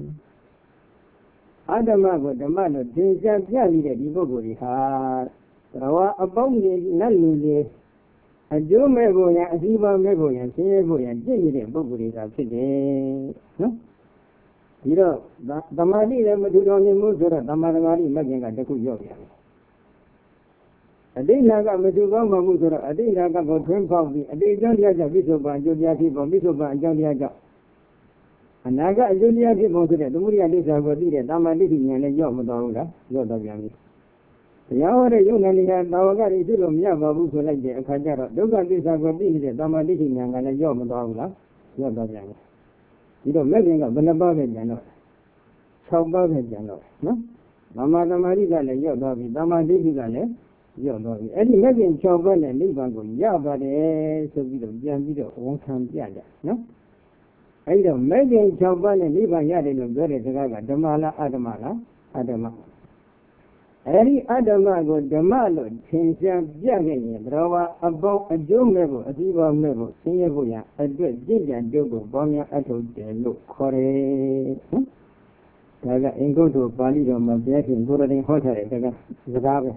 အတ္တမကိုဓမ္မလို့သင်ရှားပြနေတဲ့ဒီပုဂ္ဂိုလ်တွေဟာသရဝအပေါင်းကြီးနတ်လူတွေအကျိုးမဲ့ဖို့ရအစည်းပါမဲ့ဖို့ရဆင်းရဲဖို့ရကြည့်နေတဲ့ပုဂ္ဂိုလ်တွေကဖြစ်တယ်နော်ဒီတော့သမာဓိလည်းမထူထောင်နိုင်ဘူးဆိုတော့သမာသမာဓိမဂ်ကတခုရောက်ပြန်တယ်အတိတ်နာကမထူကောင်းမှဘူးဆိုတော့အတိတ်နာကကိုထွင်းဖောက်ပြီးအတိတ်ကြောင့်တရားကြောင့်ပြစ္ဆုတ်ပံအကျိုးတရားဖြစ်ပေါ်ပြစ္ဆုတ်ပံအကြောင်းတရားကြောင့်အနာကအကျိုးတရားဖြစ်ပုံဆိုတဲ့သမုဒိယဒိဋ္ဌာကိုသိတဲ့တမ္မာဒိဋ္ဌိဉာဏ်နဲ့ကြောက်မတော်ဘူးလားကြောက်တော့ပြန်ပြီတရားဟောတဲ့ယုံနာနေရာတာဝကတွေသိလို့မရပါဘူးဆိုလိုက်တဲ့အခါကျတော့ဒုက္ခသစ္စာကိုသိနေတဲ့တမ္မာဒိဋ္ဌိဉာဏ်ကလည်းကြောက်မတော်ဘူးလားကြောက်တော့ပြန်ပြီဒီတော့မဲ့ခင်ကဘယ်နှပါးပဲပြန်တော့၆ပါးပဲပြန်တော့နော်မမသမာဓိကလည်းရောက်သွားပြီတမ္မာဒိဋ္ဌိကလည်းရောက်သွားပြီအဲ့ဒီမဲ့ခင်၆ပါးနဲ့နိဗ္ဗာန်ကိုရပါတယ်ဆိုပြီးတော့ပြန်ပြီးတော့ဝန်ခံပြကြနော်အဲ့တော့မဲ့ခင်၆ပါးနဲ့နိဗ္ဗာန်ရတယ်လို့ပြောတဲ့စကားကဓမ္မလားအတ္တမလားအတ္တမအဲ့ဒီအတ္တမကိုဓမ္မလို့သင်ရှားပြခဲ့ရင်ဘရောဝအပေါင်းအကျိုးမဲ့ကိုအစီပါမဲ့ကိုဆင်းရဲဖို့ရအတွက်ကြည်ကြံကြုတ်ကိုပေါင်းများအထုတ်တယ်လို့ခေါ်တယ်နော်ဒါကအင်္ဂုတ္တပါဠိတော်မှာဘုရားရှင်ကိုယ်တော်ဟောထားတဲ့စကားစကားပဲ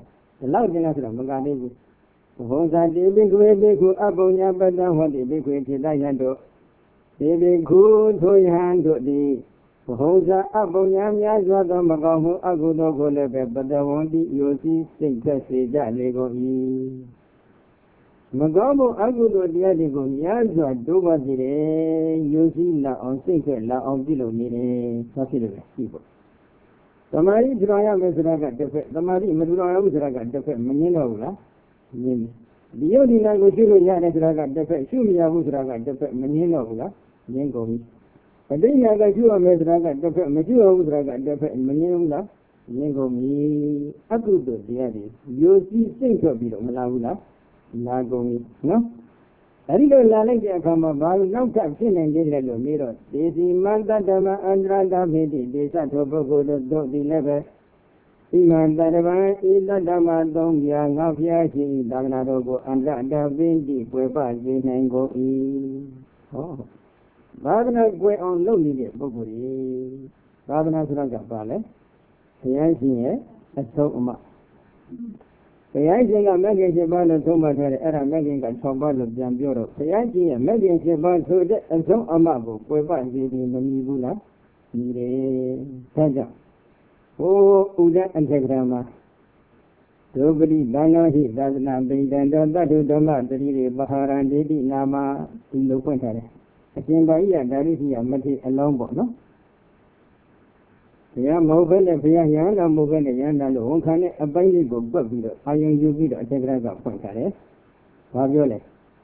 လောက်ကျင်လားဆိုတော့မကသေးဘူးဘုံသာတိပိကွေပိကုအပုံညာပတ္တဟောတိပိကွေထေတယံတို့ဒီပိကုထိုယံတို့သည်ဘုံသာအပုံညာများစွာသောမကောင်းမှုအကုသိုလ်ကိုလည်းပဲပတ္တဝန္တိယောစီစိတ်သက်စေကြလေကုန်၏မကောင်းမှုအကုသိုလ်တရားတွေကိုများစွာတိုးပါစေတယ်ယောစီလာအောင်စိတ်သက်လာအောင်ပြုလုပ်နေတယ်ဆိုဖြစ်လို့ရှိပေါ့သမာဓိထူထောင်ရမယ်ဆိုတာကတစ်ဖက်သမာဓိမထူထောင်ရဘူးဆိုတာကတစ်ဖက်မငင်းတော့ဘူးလားငင်းဒီယုတ်ဒီနာကိုရှုလို့ရတယ်ဆိုတာကတစ်ဖက်ရှုမရဘူးဆိုတာကတစ်ဖက်မငင်းတော့ဘူးလားငင်းကုန်ပြီအတိညာကရှုရမယ်ဆိုတာကတစ်ဖက်မရှုရဘူးဆိုတာကတစ်ဖက်မငင်းဘူးလားငင်းကုန်ပြီအကုသိုလ်တရားတွေယောစီစိတ်ထွက်ပြီးတော့မလာဘူးလားလာကုန်ပြီနော်အဲဒီလိုလာလိုက်တဲ့အခါမှာဘာလို့နောက်ထပ်ဖြစ်နေကြတယ်လို့မေးတော့ဒေစီမန္တတမအန္တရတဖိတိဒေသထောပုဂ္ဂိုလ်တို့တို့ဒီလည်းပဲဣမန္တရဗံဤတတ္တမသုံးပြာငါဖျားရှိသာသနာတော်ကိုအန္တရတဖိတိပွေပစေနိုင်ကုန်၏ဟောသာသနာကွယ်အောင်လုပ်နေတဲ့ပုဂ္ဂိုလ်ကြီးသာသနာဆိုတာကဘာလဲဘုရားရှင်ရဲ့အဆုံးအမဘုရားရှင်ကမဂ္ဂင်၈ပါးလို့သုံးပါထားတယ်အဲ့ဒါမဂ္ဂင်က၆ပါးလို့ပြန်ပြောတော့ဘုရားရှင်ရဲ့မဂ္ဂင်၈ပါးဆိုတဲ့အဆုံးအမကိုပွေပစီပြီးမမြည်ဘူးလားမြည်တယ်ဒါကြောင့်ဟိုဥဒ္ဒအထက်ကရာမှာဒုပတိဘာနောဟိသာသနာပိဋကံတော်တတ္ထုဓမ္မတတိရေပဟာရံဒိဋ္ဌိနာမဒီလိုဖွင့်ထားတယ်အရှင်ဘာကြီးကဒါရိရှိယမထေအလုံးပေါ့နော်ဘုရားမဟုတ်ဘဲနဲ့ဘုရားရဟန္တာမဟုတ်ဘဲနဲ့ရဟန္တာလို့ဝန်ခံတဲ့အပိုင်းလေးကိုပွက်ပြီးတော့အာယုံယူပြီးတော့အထက်ကရာကဖွင့်ထားတယ်။ဘာပြောလဲ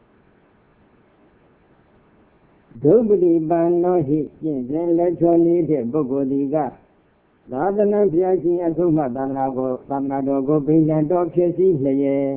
ဒုပတိပန္နောဟိကျင့်စဉ်လက်ချောနေတဲ့ပုဂ္ဂိုလ်ဒီကသာသနာဘုရားရှင်အဆုံးမသာသနာကိုသာသနာတော်ကိုဘိညာတော်ဖြစ်စီလျက်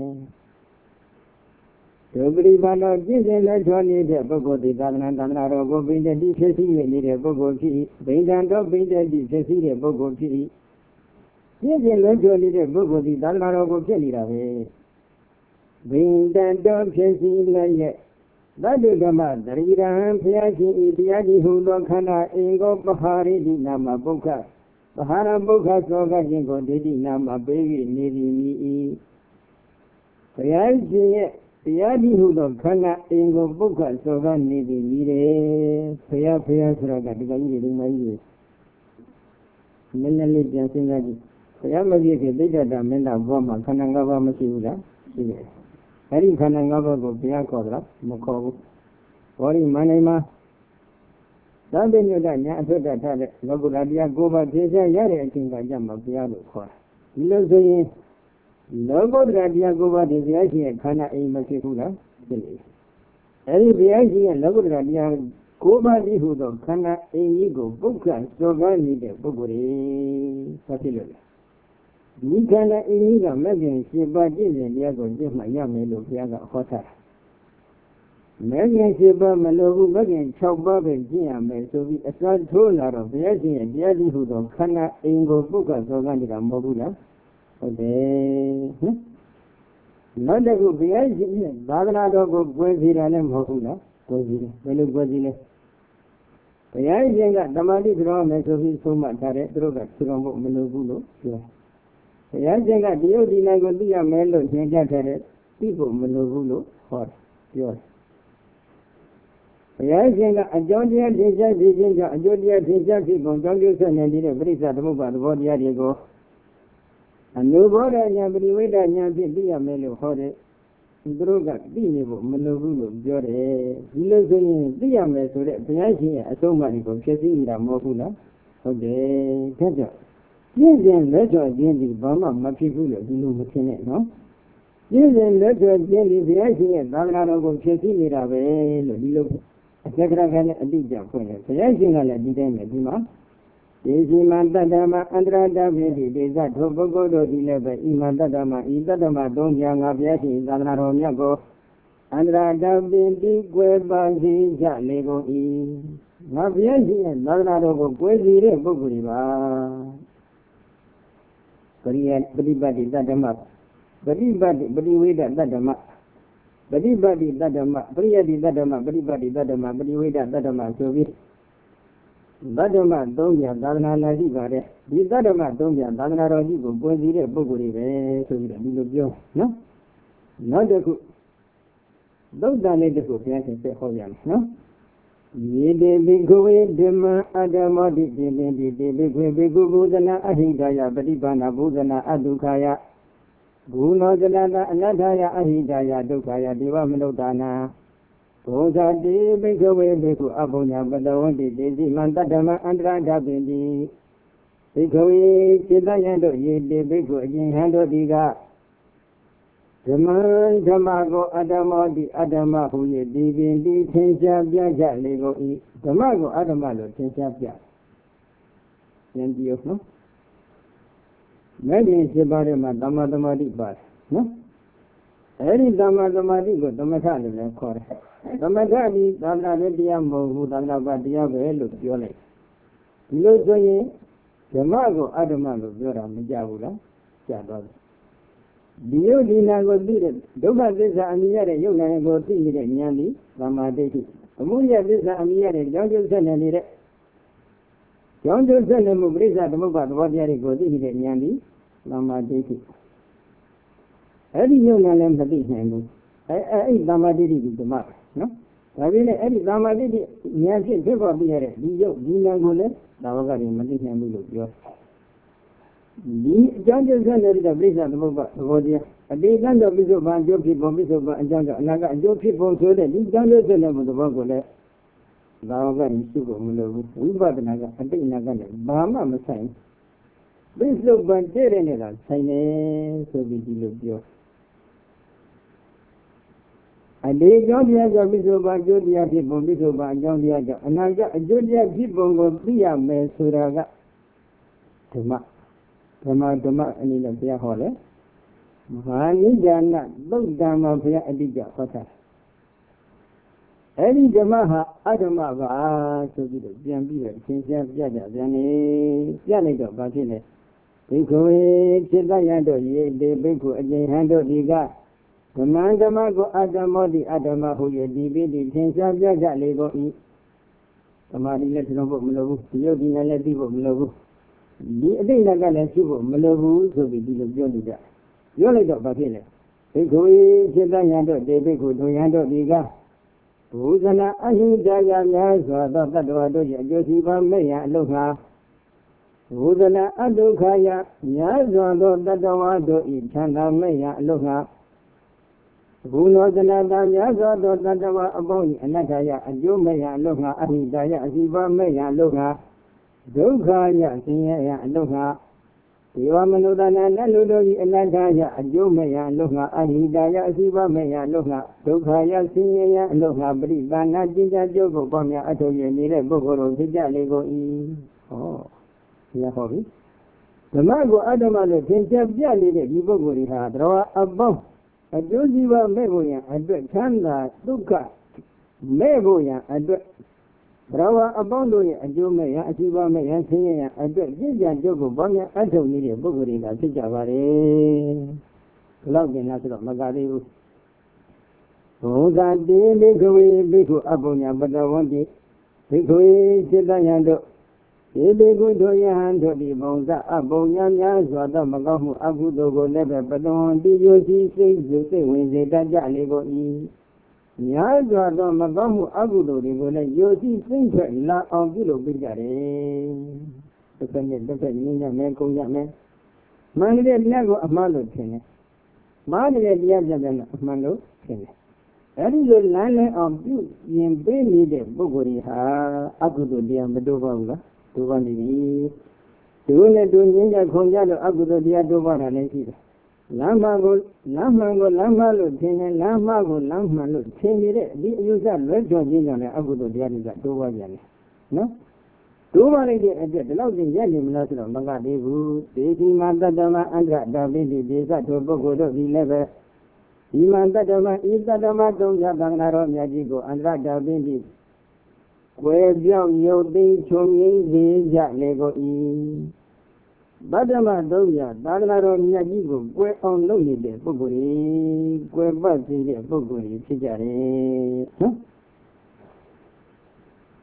ဒုပတိပန္နောကျင့်စဉ်လက်ချောနေတဲ့ပုဂ္ဂိုလ်ဒီသာသနာသာသနာတော်ကိုဘိညာတိဖြစ်စီနေတဲ့ပုဂ္ဂိုလ်ဖြစ်ဘိညာတော်ဘိညာတိဖြစ်စီတဲ့ပုဂ္ဂိုလ်ဖြစ်ကျင့်စဉ်လက်ချောနေတဲ့ပုဂ္ဂိုလ်ဒီသာသနာတော်ကိုဖြစ်နေတာပဲဘိညာတော်ဖြစ်စီလျက်သတ္တုဓမ္မတရိရဟံဘုရားရှင်ဤတရားကြီးဟူသောခန္ဓာအင်္ဂောပဟာရိတိနာမပုခ္ခပဟာရပုခ္ခသောကခြင်းကိုဒိဋ္ဌိနာမပေး၍နေသည်မြည်၏ဘုရားရှင်ရဲ့တရားကြီးဟူသောခန္ဓာအင်္ဂောပုခ္ခသောကနေသည်မြည်တယ်ဘုရားဘုရားဆိုတာကဒီကကြီးဒီမကြီးနည်းနည်းလေးပြန်စဉ်းစားကြည့်ဘုရားမဖြစ်ဖြစ်သိတ္တမင်းသားဘောမှာခန္ဓာ၅ပါးမရှိဘူးလားရှိတယ်အဲ့ဒီခန္ဓာ၅ပါးကိုဘုရားခေါ်သလားမခေါ်ဘူးဘောရီမန္တမှာသံဃညုတညာအထွတ်တထားတဲ့လောကုတ္တရာတရား၉ပါးဖြည့်ချရတဲ့အချိန်ကကြမှာဘုရားလို့ခေါ်တာဒီလိုဆိုရင်လောကုတ္တရာတရား၉ပါးဒီဘုရားရှင်ရဲ့ခန္ဓာအိမ်မဖြစ်ဘူးလားဖြစ်နေအဲ့ဒီဘုရားရှင်ရဲ့လောကုတ္တရာတရား၉ပါးဒီဟူသောခန္ဓာအိမ်ကြီးကိုပုဂ္ဂံစောကားနေတဲ့ပုဂ္ဂိုလ်တွေဆက်ဖြစ်လို့ဒီခန္ဓာအင်းကြီးကမဂ္ဂင်၈ပါးကျင့်စဉ်တရားကိုကျင့်မှရမယ်လို့ဘုရားကဟောထားတာမဂ္ဂင်၈ပါးမလိုဘူးမဂ္ဂင်၆ပါးပဲကျင့်ရမယ်ဆိုပြီးအစားထိုးလာတော့ဘုရားရှင်ရဲ့တရားကြီးဟူသောခန္ဓာအင်းကိုပုဂ္ဂသောကနေတာမဟုတ်ဘူးလားဟုတ်တယ်ဟင်နောက်တစ်ခုဘုရားရှင်ရဲ့သာသနာတော်ကိုပွင့်စီတာလည်းမဟုတ်ဘူးလားပွင့်စီတယ်ဘယ်လိုပွင့်စီလဲဘုရားရှင်ကသမာဓိတော်မယ်ဆိုပြီးဆုံးမထားတယ်သူတို့ကထူတော်ဖို့မလိုဘူးလို့ပြောဘုရားရှင်ကဒီယုတ်ဒီနိုင်ကိုသိရမယ်လို့သင်ကြားထားတယ်သိဖို့မလိုဘူးလို့ဟောတယ်ပြောတယ်ဘုရားရှင်ကအကြောင်းတရားသင်ကြားပြီးခြင်းကြောင့်အကျိုးတရားသင်ကြားပြီးပုံကြောင့်ကျိုးဆက်နေတဲ့ပရိစ္ဆသမုပ္ပါသဘောတရားတွေကိုအနုဘောဓဉာဏ်ပရိဝေဒဉာဏ်ဖြင့်သိရမယ်လို့ဟောတယ်သူတို့ကသိနေဖို့မလိုဘူးလို့ပြောတယ်ဒီလိုဆိုရင်သိရမယ်ဆိုတဲ့ဘုရားရှင်ရဲ့အဆုံးအမတွေကိုဖြည့်ဆည်းနေတာမဟုတ်ဘူးလားဟုတ်တယ်ဒါကြောင့်ပြည့်စုံလက်တော်ခြင်းဒီဘာမှမဖြစ်ဘူးလို့ဒီလိုမထင်နဲ့နော်ပြည့်စုံလက်တော်ခြင်းဒီဘုရားရှင်ရဲ့သာသနာတော်ကိုဖြည့်ဆည်းနေတာပဲလို့ဒီလိုအစကရကလည်းအတိအကျဖွင့်တယ်ဘုရားရှင်ကလည်းဒီတိုင်းပဲဒီမှာဒေစီမတတ္တမအန္တရာတပိတိဒေသထိုပုဂ္ဂိုလ်တို့ဒီလည်းပဲဣမတတ္တမဤတတ္တမသုံးပြာငါဘုရားရှင်သာသနာတော်မြတ်ကိုအန္တရာတပိတိကွယ်ပါစီကြလေကုန်၏ငါဘုရားရှင်ရဲ့သာသနာတော်ကိုကွယ်စီတဲ့ပုဂ္ဂိုလ်တွေပါပရိယပฏิပတ်တိတတ္တမပฏิပတ်တိပฏิဝေဒတတ္တမပฏิပတ်တိတတ္တမပရိယတိတတ္တမပฏิပတ်တိတတ္တမပฏิဝေဒတတ္တမဆိုပြီး Badama don't be a Dana Naziba, the Badama don't be a Dana Rajibu, boy, the Boguri, so you do, no? Not the good. Those are the good, yes, and say, Hoyan, no? Ye de Bigoe, Dema, Adamadi, de Bigu, Budana, Ahidaya, Badibana, Budana, Adukaya, Buno, the Nana, Nadaya, Ahidaya, Dukaya, Diwamanodana. Those are the Bigoe, Bigu, Abonia, but the one did the Mandadama, Andrada Bindi. Bigoe, Chidayando, ye de Bigu, ye handle diga. Zaman Jamago Adama di Adama who ye divin di Tinsha Biaja Lego e Jamago Adamalo Tinsha Bia. Then do you know? Maybe Sibarima Dama Damadi Bar, no? Any Dama Damadi go Damatali and Kore. Damatali, Dana Diamo, who Dana Badia Velo, Yole. Lozoye, Jamago Adamalo, Yora Mijavula, Jabal. Dio Dina was beaten. Doga Visa Amiare, Yoga go see me Yanni, Lama Deti. Amulia Visa Amiare, John Jolson and it. John Jolson and Mubrisa, the Mubat, what Yari go see me Yanni, Lama Deti. Eddie Yoga Lam the big hand. I eat Lama Didi the mark, no? I will Eddie Lama Didi, Yancy, Pepper Beer, Dio, Dina Gule, Lavagari, Madihan Bulu. The Jungle Gunner is a blizzard of Vodia. A day land of Biso Banjo people, Biso and Jungle, Naga, Joe people, so that these Jungle Gunner of the Bogole. Lavagan, Sugo, Mulu, Ubanaga, a big Nagana, Bama Messiah. Biso Banterenera, Sine, so we look you. A day Jodia Biso Banjo, the people, Biso Banjo, and Naga, Jodia people will be a Mesuraga. Toma. Dama Dama and in the Pia Hole. Mani Jana, look down of Pia Adija Hota. Any Jamaha, Adama, so be the Jambia, Kinsia Jaja, Jani, Janigo, Basile. They go in, Chidayando, ye, de Binku, and they handle the guy. The man Damago Adamo, the Adama, who ye did, Kinsia Jaja, Lego eat. The Mari let no Mulu, Yodina let the Mulu. The Dinagan Subo, Malabu, so we did a journey there. You let up Bakile. They go in, Chidayando, they go to Yando Diga. Uzana, Ahidaya, Yaza, the Dodoja, Josiba, Maya, Loha. Uzana, Adukaya, Yaza, the Dawado, Ichana, Maya, Loha. Who knows another Yaza, the Dawa, Aboni, Anataya, and you Maya, Loha, Ahidaya, Ziba, Maya, Loha. Dukaya, Siya, Loha. Iwamanudana, Naludi, Anataya, and you Maya, Loha, Ahidaya, Ziba, Maya, Loha. Dukaya, Siya, Loha, Bribana, Jija, Jogo, Pomia, Atoya, Nile, Bogoro, Vija, Lego, E. Oh, Yahovi. The Mago Adamalo, Tinta, Jali, Bogori, Hadra, above. A Josiva, Megoya, and Chanda, Duka, Megoya, and Brava Abondo, and Jomea, Asiva, Maya, Siya, and Jija, Jogo, Pomia, Atoni, Bogori, Tijavari. Love the National Magari. Oh, that day, Bigo, Bigo, Abonia, but I want it. Bigo, Chidayando. Ebe go to your hand to the Bonza, Abonia, Yazwa, Magamu, Abu Dogo, never, but on the Yosi says you say when they Daja go in. Yazwa, Magamu, Abu Dogo, Yosi sings la on Vilo Bigare. The Penny, the Penny, Mako Yaman. Mani Yago, Amalo Kenne. Mani Yagan, Amalo Kenne. That is a land of you in Baby de Bogori, Abu Dogo, Medova. To one the Duna Dunia Conjado Abu Dia Dovana Lady. Lamago, Lamago, Lamalo, Tene, Lamago, Lamalo, Tene, the user Red John Abu Dia Dovan. No? Dovana did the lousy Yanim Latin of Magadi, Dati Mandadama and Davidi, Desa to Bogo, the lever. Imandadama is the Damato Yabanaro Yajigo and Radavidi. Where you be to me, the Lego E. Badama Doya, Badaro Yagigo, where on Lodi de Bogori, where Bati de Bogori, Tijari.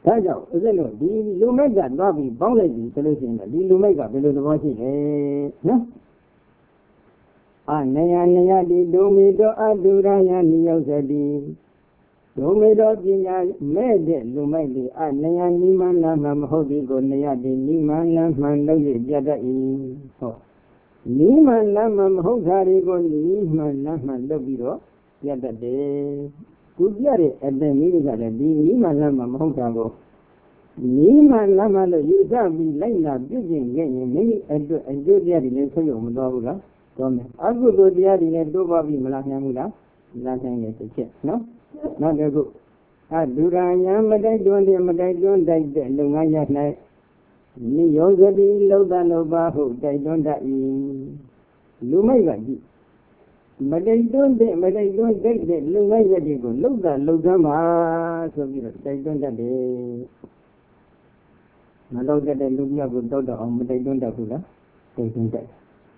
ဒါကြောင့်ဦးဇင်းတို့ဒီလူမိုက်ကတော့ပြီးပေါင်းလိုက်ပြီဆိုလို့ရှိရင်ဒီလူမိုက်ကဘယ်လိုသဘောရှိလဲနော်အာနယနယတိဒုမေတောအတုရယနိယောဇတိဒုမေတောပညာမဲ့တဲ့လူမိုက်ဒီအာနယနိမနာမမဟုတ်ဒီကိုနယတိနိမနာမှန်လို့ရပြတတ်၏ဟောနိမနာမမဟုတ်တာတွေကိုနိမနာမှန်လုပ်ပြီးတော့ပြတတ်တယ်ခုပြတဲ့အတ္တမိတွေကလည်းဒီနိမနာမမဟုတ်တာကိုနိမနာမလို့ယူဆပြီးလိုက်လာပြုကျင့်ခဲ့ရင်မိမိအတွက်အကျိုးတရားတွေလည်းဆွရုံမတော်ဘူးလားတော်မယ်အကုသိုလ်တရားတွေလည်းတိုးပွားပြီးမလားနိုင်ဘူးလားလာနိုင်ရဲ့တစ်ချက်နော်နောက်တစ်ခုအဒုရညာမတိုက်တွန်းတယ်မတိုက်တွန်းတိုက်တဲ့လုပ်ငန်းရ၌နိယောဇတိလောကလောဘဟုတိုက်တွန်းတတ်၏လူမိုက်ကကြည့်မတိုက်တွန်းတဲ့မတိုက်တွန်းတိုက်တဲ့လုပ်ငန်းရတွေကိုလောကလောကမှာဆိုပြီးတော့တိုက်တွန်းတတ်တယ်မလောက်တဲ့လူမျိုးကိုတောက်တော့အောင်မတိုက်တွန်းတတ်ဘူးလားတိုက်တွန်းတတ်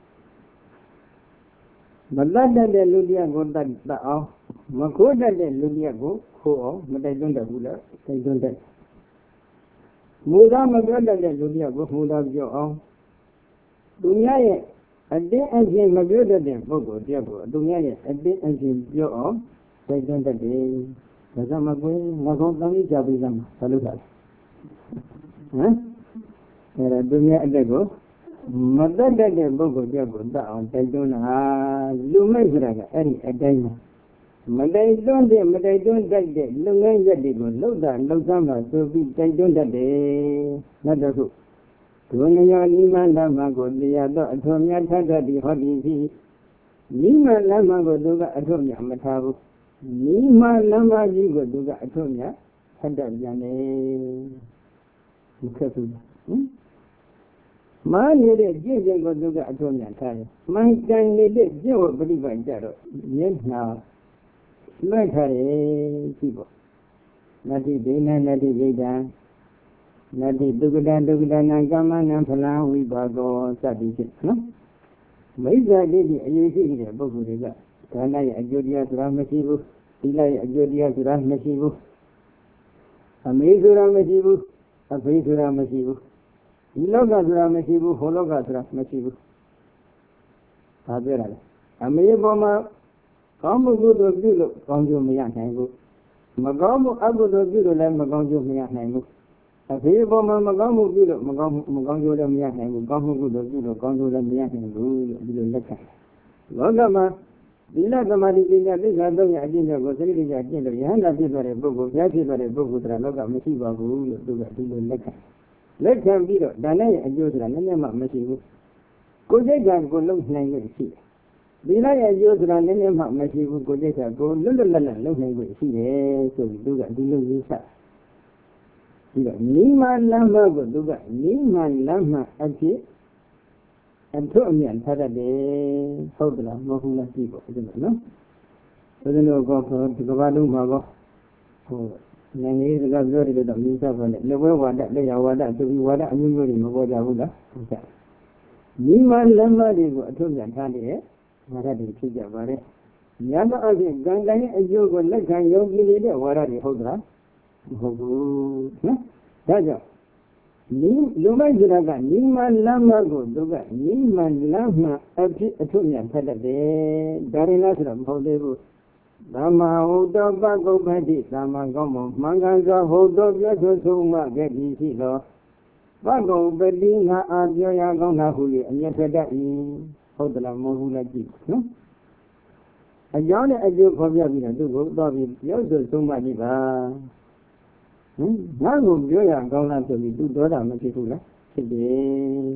မတတ်တဲ့လူတရားကိုတတ်တတ်အောင်မခိုးတတ်တဲ့လူတရားကိုခိုးအောင်မတိုက်တွန်းတတ်ဘူးလားတိုက်တွန်းတတ်မူသားမပြောတတ်တဲ့လူတရားကိုမူသားပြောအောင်သူများရဲ့အတင်းအကျဉ်းမပြောတတ်တဲ့ပုဂ္ဂိုလ်တရားကိုသူများရဲ့အတင်းအကျဉ်းပြောအောင်တိုက်တွန်းတတ်တယ်ဒါကြောင့်မကွေးငါကောင်းတမ်းကြပြီးသားမှာဘာလို့လဲဟမ်အဲ့ဒါသူများအတက်ကိုမတတ်တဲ့ပုဂ္ဂိုလ်ကြောက်ကိုတတ်အောင်တိုက်တွန်းတာလူမိုက်ဆိုတာကအဲ့ဒီအတိုင်းမတိုက်တွန်းတဲ့မတိုက်တွန်းတတ်တဲ့လုပ်ငန်းရက်တွေကိုလှုပ်တာလှုပ်သမ်းတာဆိုပြီးတိုက်တွန်းတတ်တယ်နောက်တစ်ခုဒုညယောနိမလမ္မကိုတရားတော့အထွတ်များထတတ်ပြီးဟောဒီဖြစ်နိမလမ္မကိုသူကအထွတ်များမထားဘူးနိမလမ္မကြီးကိုသူကအထွတ်များထတတ်ပြန်တယ်မခက်ဘူးဟင်မာနေတဲ့ကြည့်ခြင်းကိုသူကအထွတ်များထားတယ်မှန်ကန်နေတဲ့ကျင့်ဝတ်ပฏิပတ်ကြတော့မျက်နှာလွှဲထားတယ်ကြည့်ပေါ့နတ္တိဒိဋ္ဌနတ္တိဒိဋ္ဌနတ္တိဒုက္ခတဒုက္ခနံကမ္မနံဖလံဝိပါကောစသည်ဖြင့်နော်မိစ္ဆာဒိဋ္ဌိအရေးရှိတဲ့ပုဂ္ဂိုလ်တွေကဒါနရဲ့အကျိုးတရားဆိုတာမရှိဘူးသီလရဲ့အကျိုးတရားဆိုတာမရှိဘူးအမေဆိုတာမရှိဘူးအဖေဆိုတာမရှိဘူးဒီလောကဆိုတာမရှိဘူးဟောလောကဆိုတာမရှိဘူးဘာပြောရလဲအမေပေါ်မှာကောင်းမှုကုသိုလ်ပြုလို့ကောင်းကျိုးမရနိုင်ဘူးမကောင်းမှုအကုသိုလ်ပြုလို့လည်းမကောင်းကျိုးမရနိုင်ဘူးအဖေပေါ်မှာမကောင်းမှုပြုလို့မကောင်းမကောင်းကျိုးလည်းမရနိုင်ဘူးကောင်းမှုကုသိုလ်ပြုလို့ကောင်းကျိုးလည်းမရနိုင်ဘူးလို့ဒီလိုလက်ခံလောကမှာဒီလသမာဓိပညာသိက္ခာသုံးရအကျင့်တွေကိုစရိတိကျကျင့်လို့ယဟန္တာဖြစ်သွားတဲ့ပုဂ္ဂိုလ်ဘုရားဖြစ်သွားတဲ့ပုဂ္ဂိုလ်ဆိုတာလောကမရှိပါဘူးလို့သူကဒီလိုလက်ခံလက်ခံပြီးတော့ဒါနဲ့အကျိုးဆိုတာနည်းနည်းမှမရှိဘူးကိုယ်စိတ်ကကိုလုံနိုင်လို့ရှိတယ်ဒီလိုက်ရဲ့အကျိုးဆိုတာနည်းနည်းမှမရှိဘူးကိုယ်စိတ်ကကိုလွတ်လွတ်လပ်လပ်လုံနိုင်လို့ရှိတယ်ဆိုပြီးသူကဒီလိုရေးချပြီးတော့နိမလမ်းမကိုသူကနိမလမ်းမအဖြစ်အထွတ်အမြတ်ထားတတ်တယ်ဟုတ်သလားမဟုတ်ဘူးလားကြည့်ပေါ့ဒီလိုနော်ဘယ်လိုကောဒီကဘာလုံးမှာကောဟိုနိုင်ငံရေးကပြောတယ်တော့မြင်စားပါနဲ့လက်ဝဲဝါဒတရားဝါဒသူဝါဒအမျိုးမျိုးတွေမပေါ်ကြဘူးလားဟုတ်ကဲ့နိမလမ်းမတွေကိုအထွတ်အမြတ်ထားတယ်ဝါဒတွေဖြစ်ကြပါတယ်ညမအဖြစ်ကံကံရဲ့အကျိုးကိုလက်ခံယုံကြည်နေတဲ့ဝါဒတွေဟုတ်သလားမဟုတ်ဘူးနော်ဒါကြောင့်နိလူမိုက်ဆိုတာကနိမလမ်းမကိုသူကနိမလမ်းမအဖြစ်အထွတ်မြတ်ဖတ်တတ်တယ်ဒါရင်လားဆိုတော့မဟုတ်သေးဘူးသမ္မာဟုတ်တော်ပကုပ္ပတိသမ္မာကောင်းမှုမှန်ကန်စွာဟုတ်တော်ပြောဆိုဆုံးမခဲ့ပြီးရှိသောပကုပ္ပတိငါအားပြောရကောင်းတာဟု၍အမျက်ထွက်တတ်၏ဟုတ်သလားမဟုတ်ဘူးလားကြည့်နော်အကြောင်းနဲ့အကျိုးခေါ်ပြပြီးတော့သူ့ကိုတော့ပြီးပြောဆိုဆုံးမကြည့်ပါဟင်ငါ့ကိုပြောရကောင်းလားဆိုပြီးသူဒေါသမဖြစ်ဘူးလားဖြစ်တယ်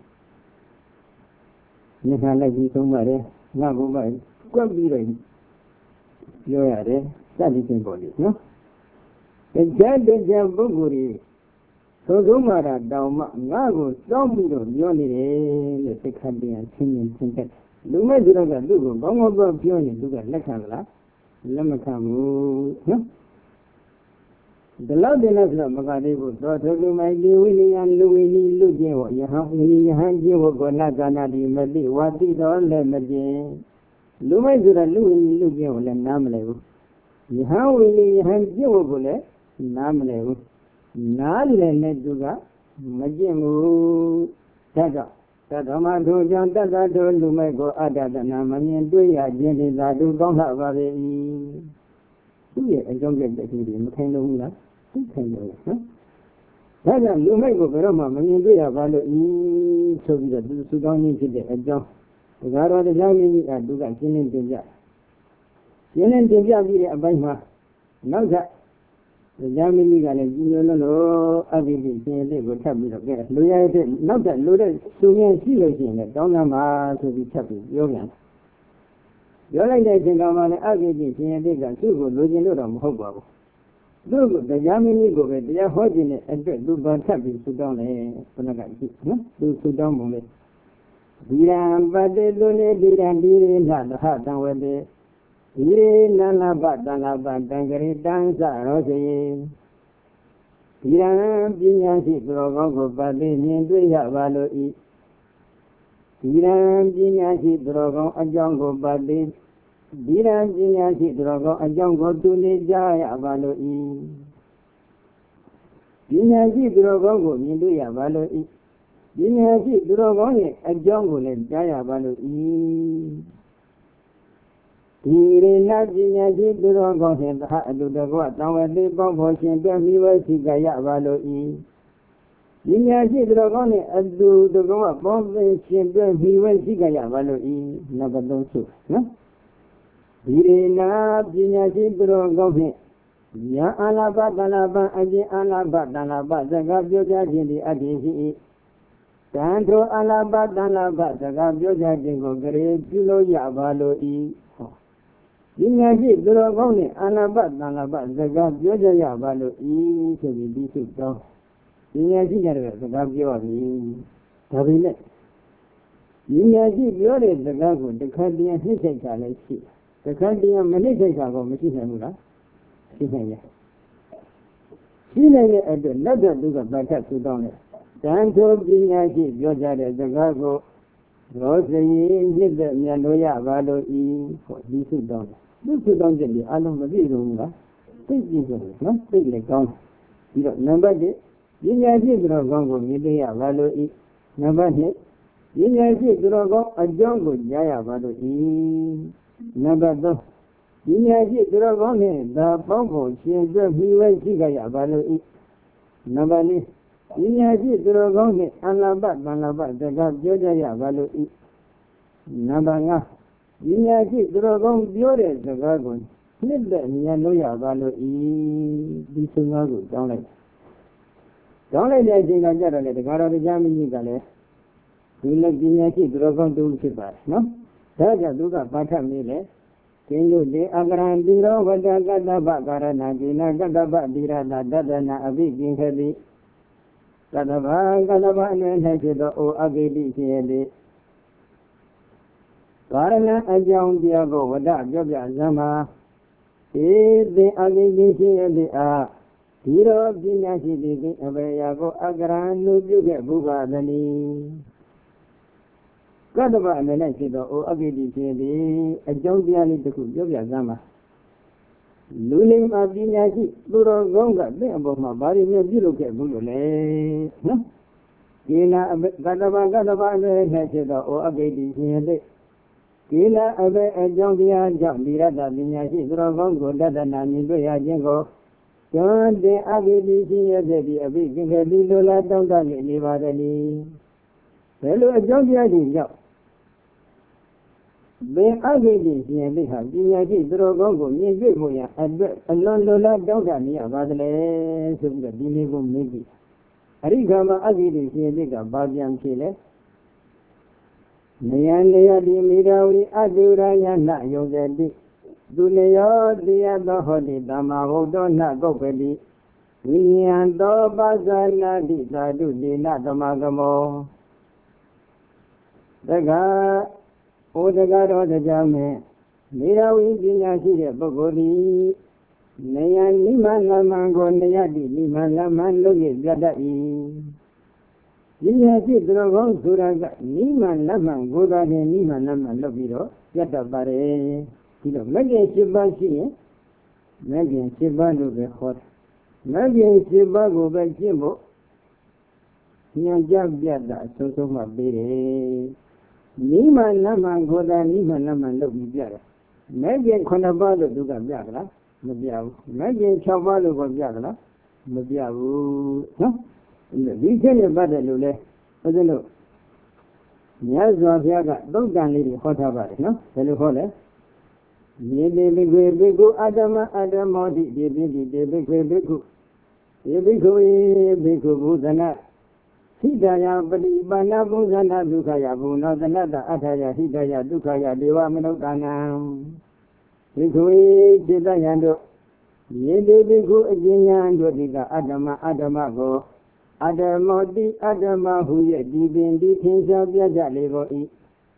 ညခါလိုက်ပြီးဆုံးပါတယ်ငါ့ကိုပဲကွက်ပြီးတော့ပြောရတယ်စသည်ဖြင့်ပေါ့လေနော်တရားတရားပုဂ္ဂိုလ်ကြီးသို့ဆုံးမှာတောင်မှငါ့ကိုစောင့်ပြီးတော့ပြောနေတယ်လို့သိခတ်ပြန်ဆင်းရဲဆင်းသက်လူမဲ့ဆိုတော့ကသူ့ကိုကောင်းကောင်းပြောရင်သူကလက်ခံလားလက်မခံဘူးနော်ဒီလောက်တင်လို့ဆိုတော့မကသေးဘူးသောထုလူမိုက်ဒီဝိနည်းလူဝိနည်းလူကျင့်ဝယဟံဝိနည်းယဟန်ကျင့်ဝကောနာကာနာတိမတိဝါတိတော်လည်းမကျင့်လူမိုက်ဆိုတာလူဝိနည်းလူကျင့်ဝလည်းနားမလဲဘူးယဟန်ဝိနည်းယဟန်ကျင့်ဝကိုလည်းနားမလဲဘူး Nale Neduga, Majimu, Tada, Tadama do Jan Tada do Lumego Adadana, Manian Duya, Jenny Ladu Gonga Valley. You don't get the Indian Kandula, two Kandula. Tada Lumego Veroma, Manian Duya Valley, so the Sudan into the Adjo. The Gara the Yami at Duga, Jinin Dinja. Jinin Dinja, Abima, now that. The Yamini got a Gino, Avi, they would have been again. Loyalty, not that loaded, Sumian Silos in it, don't know to be happy, Yogan. You're like that in Gamma, Avi, and they got two good losing Lodom Hobo. Look, the Yamini go with their holding it and do but happy Sudan, Panagaki, do Sudan moment. Diran, but they don't need and did not the heart and where they. Ire nana batana batangari dansa rosi. Ira binya si drogo go bade nindwe ya balo i. Ira binya si drogo ajong go bade. Ira binya si drogo ajong go tuni jaya balo i. Binya si drogo go nindwe ya balo i. Binya si drogo ne ajong go le jaya balo i. Ire na binya si drogo hen ha adu dago tawe le bong bo shin twe mi we si ga ya balo i. Binya si drogo ne adu dago bong bo shin twe mi we si ga ya balo i. Number two su, no? Ire na binya si drogo hen ya ala ba dala ba aji ala ba dala ba zaga byo ja jin di adi si. Tanto ala ba dala ba zaga byo ja jin go gare pilo ya balo i. Yinaji Duragoni, Anabat, Nanabat, the God Yoja Balo, E. to be decent dog. Yinaji, the God Yoji, Tabine. Yinaji, Yore, the God, the Candian Hisaka, let's see. The Candian Manisaka, Machina, Sihaya. Sihaya at another Duga Bata Sudan. Tanto Yinaji, Yoja, the God, Rosary, the Yanoya Valo, E. for decent dog. This is on the Adam of the Runga. Take this, not take the count. You don't number it. You guys did Dragon, maybe a value it. Number it. You guys did Dragon, a jungle, Jaya value it. Number two. You guys did Dragon, the Pompo, she and the Viva Sigaya value it. Number eight. You guys did Dragon, Anabat, Manabat, the God Jaya value it. Number nine. Yinaji Dragon Biore, the Dragon. Let the Yanoya Valo E. Bisungago, down like. Down like that, I got a letter, got out of Jamini Gale. You let Yinaji Dragon do Shiba, no? Taja Duga Pata Mile. Can you de Agrandiro, Vada Gada Bagarana, Dina Gada Badira, Dadana, a big in heavy. Gadaba, Gadaba, and Hajida, O Agadi, Hede. Karana Ajam Diago, Vada, Jobia Zama, is the Agadi, the A. Hero of Dinasi, Avayago, Agran, Luga, Buga, Dani. Gadaba, and Hajida, O Agadi, a Jombiani to Jobia Zama. Luling of Dinasi, Buro Gonga, the above my body, you look at Bulule. Kina Gadaba, Gadaba, and Hajida, O Agadi, Kila abe Jambia Jambira Dabinasi Dragongo Dadana Nidoya Jingo. John de Abidi Debi Abi Lola Dondani Livadani. Hello Jambia Jingo. Be Abidi Liha, Dinasi Dragongo, Nibuya, and Lola Dondani Avadale, Subga Dinigo Migi. Arigama Abidi Liga Babian Chile. Nayandaya di Mirawi Adura Yana Yogadi. Duleyo dia dohodi dama hodo na gopedi. Wiyando bazana di sadu di na damagamo. Daga o daga ro dajame. Mirawi dinyasi de bogodi. Nayan lima lamango nayadi lima laman loge gadai. Yinaji Dragon Suraga, Niman Laman, Goda, Niman Laman Lobiro, Yatabare, Kilo, Megan Shibashi, Megan Shibanu, the hot. Magin Shibago by Jimbo Nyajab Yada, so so much baby. Nima Lama Goda, Nima Lama Lobi Yada. Magin Konabalo Duga Yagla, Mabiav, Magin Chavalo Yagla, Mabiavu. No? We tell you about the Lule. I don't know. Nyazwa Yaga, don't lady hot about it, no? Tell you what, eh? Yebigu Adama Adamodi, Yebi, Yebigu, Yebigu, Yebigu Buzana, Hidaya, Badi Bana Buzana, Dukaya, Buna, the Nada Ataya, Hidaya, Dukaya, Deva Minokana, Bigu, Jedayando, Yebigu, Jinan, Dodiga, Adama, Adamago, Adamodi, Adama, who yet did the things of Yaja e.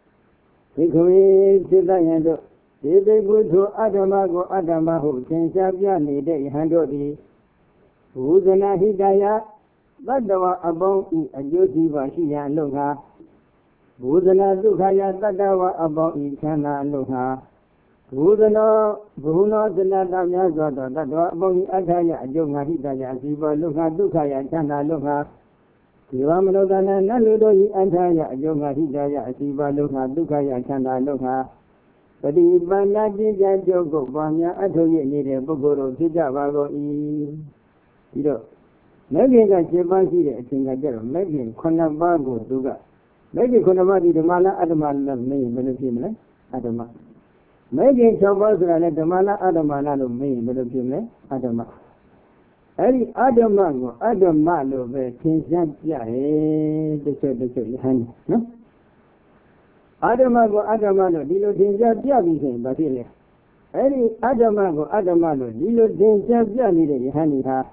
Bigu, Jedayando. They go to Adama go Adama who can Sabiani de Handodi. Uzana Hidaya, Badawa about it, a Yosi Vashia Loha. Uzana Lukaya, Badawa about it, Kana Loha. Uzana, Bruno, the Nadamia Zoda, Badawa about it, Adaya, Jonga Hidaya, Ziba Luka, Dukaya, Kana Loha. Kiramana Naludo, Antaya, Jonga Hidaya, Ziba Luka, Dukaya, Kana Loha. But the Banadi Jogo, Banya, I told you needed Bogoro, Tijavago E. You know, maybe that Jabasi, I think I get maybe Konabago, Duga. Maybe Konabadi, the Mala Adamala, me, Benefimle, Adama. Maybe Chabazra, let the Mala Adamala, me, Benefimle, Adama. Any Adamago, Adamalo, the Kinsan, yeah, the said the hand, no? Adamago, Adamano, Lilo Dinja Biabi, but here. Any Adamago, Adamano, Lilo Dinja Biabi, Haniha.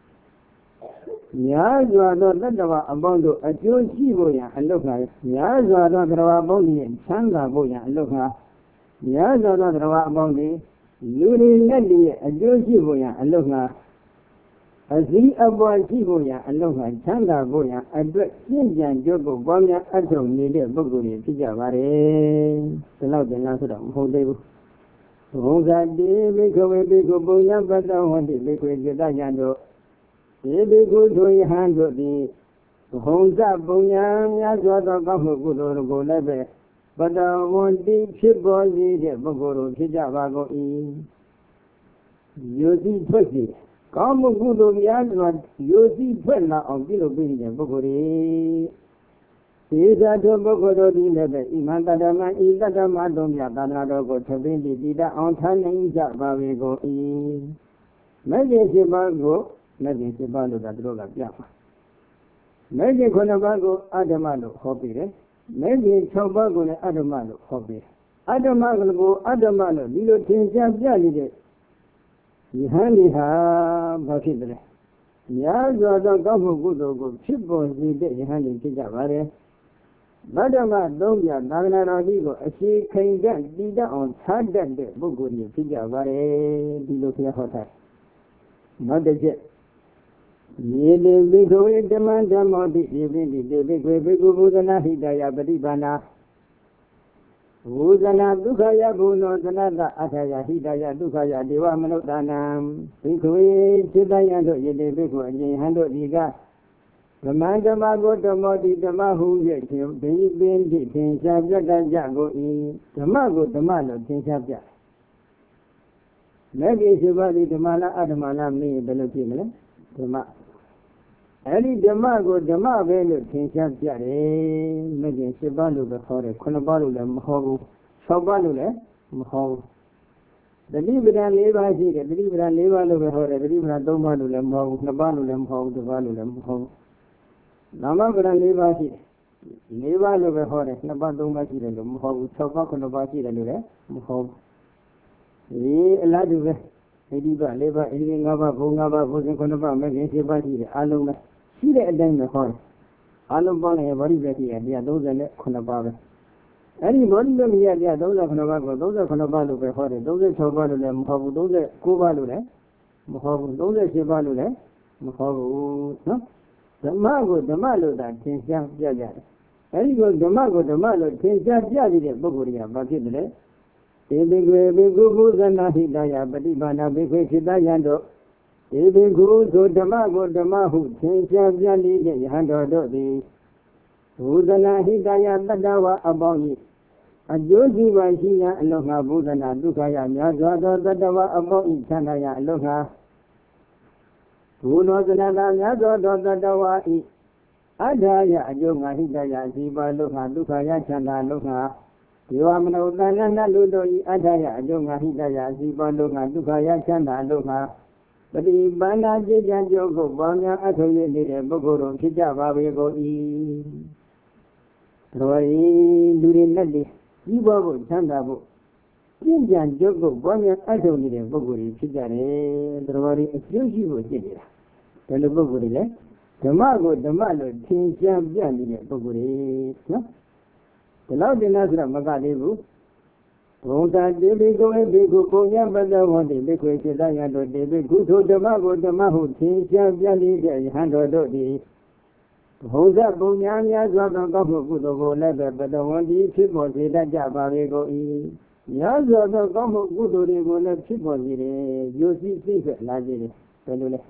Yazwa, Ladawa, Abondo, a Joe Shiboya, and Loka. Yazwa, Ladawa, Bondi, and Sanga Boya, and Loka. Yazwa, Ladawa, Bondi, Luni Nandi, a Joe Shiboya, and Loka. As the Aboy Shiboya, and Loka, Sanga Boya, and Sinjan Jogo, Boya, Adro, needed Boguri, Pijavari, the loud and answer of Hodebo. Hoga de Biko, Biko, Boya, but I want to be with the Dayando. Maybe good to your hand of the Honza Boya, Yazwa, the Gamu, go never. But I want the ship boy, the Bogoro, Pijavago E. You see, Pussy. Come good Yazwa, you see, Pella of Gilobin, Bogori. Is that a Bogoro never? Imandama, Iladama, Domia, Danado, go to be Dida on Tanin Javago E. Maybe Zibago. Maybe the Balo that Droga Jama. Maybe Konabago, Adamalo, hobby. Maybe Tobago, Adamalo, hobby. Adamago, Adamalo, Lilo Tinja Jali. You handy ha, Bakidre. Yazo, the Gamu Gudo, Chipo, the handy Tijavare. Badama, Dogia, Nagana Rigo, a she came down, Dida on Saturday, Buguri, Tijavare, Dilokia Hotel. Not the jet. Yele Bigo, Demanda Modi, the big Buguzana Hidaya Badibana. Uzana Dukaya Buno, Zanada Ataya Hidaya Dukaya, Diwamanotana, Bikui, Tidayando, Yele Bigo, and Hando Diga. The Manda Mago, the Modi, the Mahu, the Bin, the Tinsabja, Jago E. The Mago, the Malo, Tinsabja. Maybe Shibali, the Mala Adamana, me, Belopimele, the Ma. Any Demago, Dema, Velu, Tinsabja, maybe Shibalu, the Hore, Konabalu, the Maho, Shabalu, Maho. The Libran Leva, the Libran Leva, the Hore, the Libran Domalu, the Maho, Nabalu, the Maho, the Valu, the Maho. Namagran Leva, Leva, the Hore, Nabadoma, the Maho, Sabako, Nabaki, the Maho. We allowed to Ediba, Leva, Elingava, Bungava, Bosankonova, Magazine, Alum, see the Adam Hall. Alum, a very betty, and they are those and Konabava. Anybody them here, they are those of Konavago, those of Konabalu, those of Sobalu, Mohavu, those of Kubalu, Mohavu, those of Shibalu, Mohavu, no? The Mago, the Malo, that Tinsha Jaja. And you go the Mago, the Malo, Tinsha Jaja, Boguria, Bakidre. They big Gugu and Nahidaya, but Ibana, big Hidayando. ဧဘိက္ခုသို့ဓမ္မကိုဓမ္မဟုသင်ရှားပြနေတဲ့ယဟန်တော်တို့သည်ဘုဒ္ဓနာဟိတယတတ္တဝအပေါင်း၏အကျိုးရှိပါရှိရန်အလုံးငါဘုဒ္ဓနာဒုက္ခယများစွာသောတတ္တဝအပေါင်း၏ချမ်းသာရအလုံးငါဘုနောသနတာများစွာသောတတ္တဝ၏အတ္ထာယအကျိုးငါဟိတယစီပါလုံးငါဒုက္ခယချမ်းသာလုံးငါဒေဝမနုဿာနနလူတို့၏အတ္ထာယအကျိုးငါဟိတယစီပါလုံးငါဒုက္ခယချမ်းသာလုံးငါပฏิပန္နာจิตကြံကြုတ်ကိုပေါင်းများအထုံးရနေတဲ့ပုဂ္ဂိုလ်တို့ဖြစ်ကြပါပေကုန်၏တော်ရီလူတွေနဲ့လေကြီးပွားဖို့ချမ်းသာဖို့ပြင့်ကြံကြုတ်ကိုပေါင်းများအထုံးနေတဲ့ပုဂ္ဂိုလ်တွေဖြစ်ကြတယ်တော်ရီအကျိုးရှိဖို့ဖြစ်နေတာဘယ်လိုပုဂ္ဂိုလ်တွေလဲဓမ္မကိုဓမ္မလို့သင်ရှားပြနေတဲ့ပုဂ္ဂိုလ်တွေနော်ဒီလောက်တင်လားဆိုတော့မကသေးဘူးဘုံသာတေဘိကိုဧဘိကိုပုံညပတ္တဝံတိဘိခွေစေတယံတို့တေဘိကုသိုလ်ဓမ္မကိုဓမ္မဟုသင်ရှားပြနေတဲ့ယဟန်တော်တို့သည်ဘုံဇပုံညာများစွာသောကောင်းမှုကုသိုလ်ကိုလည်းပဲပတ္တဝံတိဖြစ်ပေါ်စေတတ်ကြပါပေကုန်၏များစွာသောကောင်းမှုကုသိုလ်တွေကိုလည်းဖြစ်ပေါ်စေတယ်ယိုစီစိတ်ဆက်လာစေတယ်ဘယ်လိုလဲ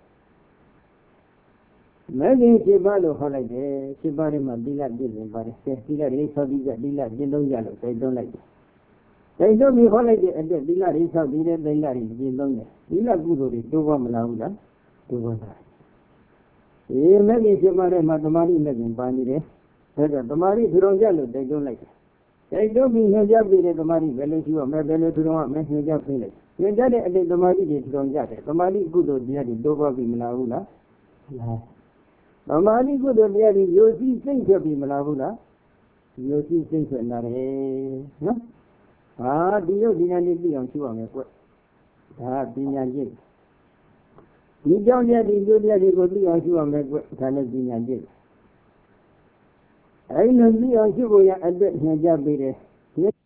မဂ္ဂင်ရှိပါလို့ဟောလိုက်တယ်ရှိပါးထဲမှာသီလပြည့်စုံပါတယ်ဆယ်သီလတွေဆောက်ပြီးကြသီလကျင့်သုံးကြလို့တိုက်တွန်းလိုက်တယ်တိုက်တွန်းပြီးဟောလိုက်တဲ့အတွက်သီလတွေဆောက်ပြီးတဲ့သီလတွေကျင့်သုံးတယ်သီလကုသိုလ်တွေတိုးပွားမလာဘူးလားတိုးပွားလာဒီမဂ္ဂင်ရှိပါးထဲမှာသမာဓိမဂ္ဂင်ပါနေတယ်ဒါကြောင့်သမာဓိထူထောင်ကြလို့တိုက်တွန်းလိုက်တယ်တိုက်တွန်းပြီးညွှန်ကြားပြီးတဲ့သမာဓိဘယ်လိုရှိရမလဲဘယ်လိုထူထောင်ရမလဲညွှန်ကြားပေးလိုက်ညွှန်ကြားတဲ့အတိတ်သမာဓိတွေထူထောင်ကြတယ်သမာဓိကုသိုလ်တရားတွေတိုးပွားပြီးမလာဘူးလားသမာဓိကုသိုလ်တရားတွေယိုစီစိတ်ထွက်ပြီးမလာဘူးလားယိုစီစိတ်ထွက်လာတယ်နော်ဟာဒီရုပ်ဒီနာနေသိအောင်ရှင်းရမယ်ကွဒါပညာကျင့်ဒီကြောင့်တရားဒီကျိုးတရားတွေကိုသိအောင်ရှင်းရမယ်ကွဒါလည်းပညာကျင့်အဲဒီလိုသိအောင်ရှင်းဖို့ရအတွက်ညွှန်ကြားပေးတယ်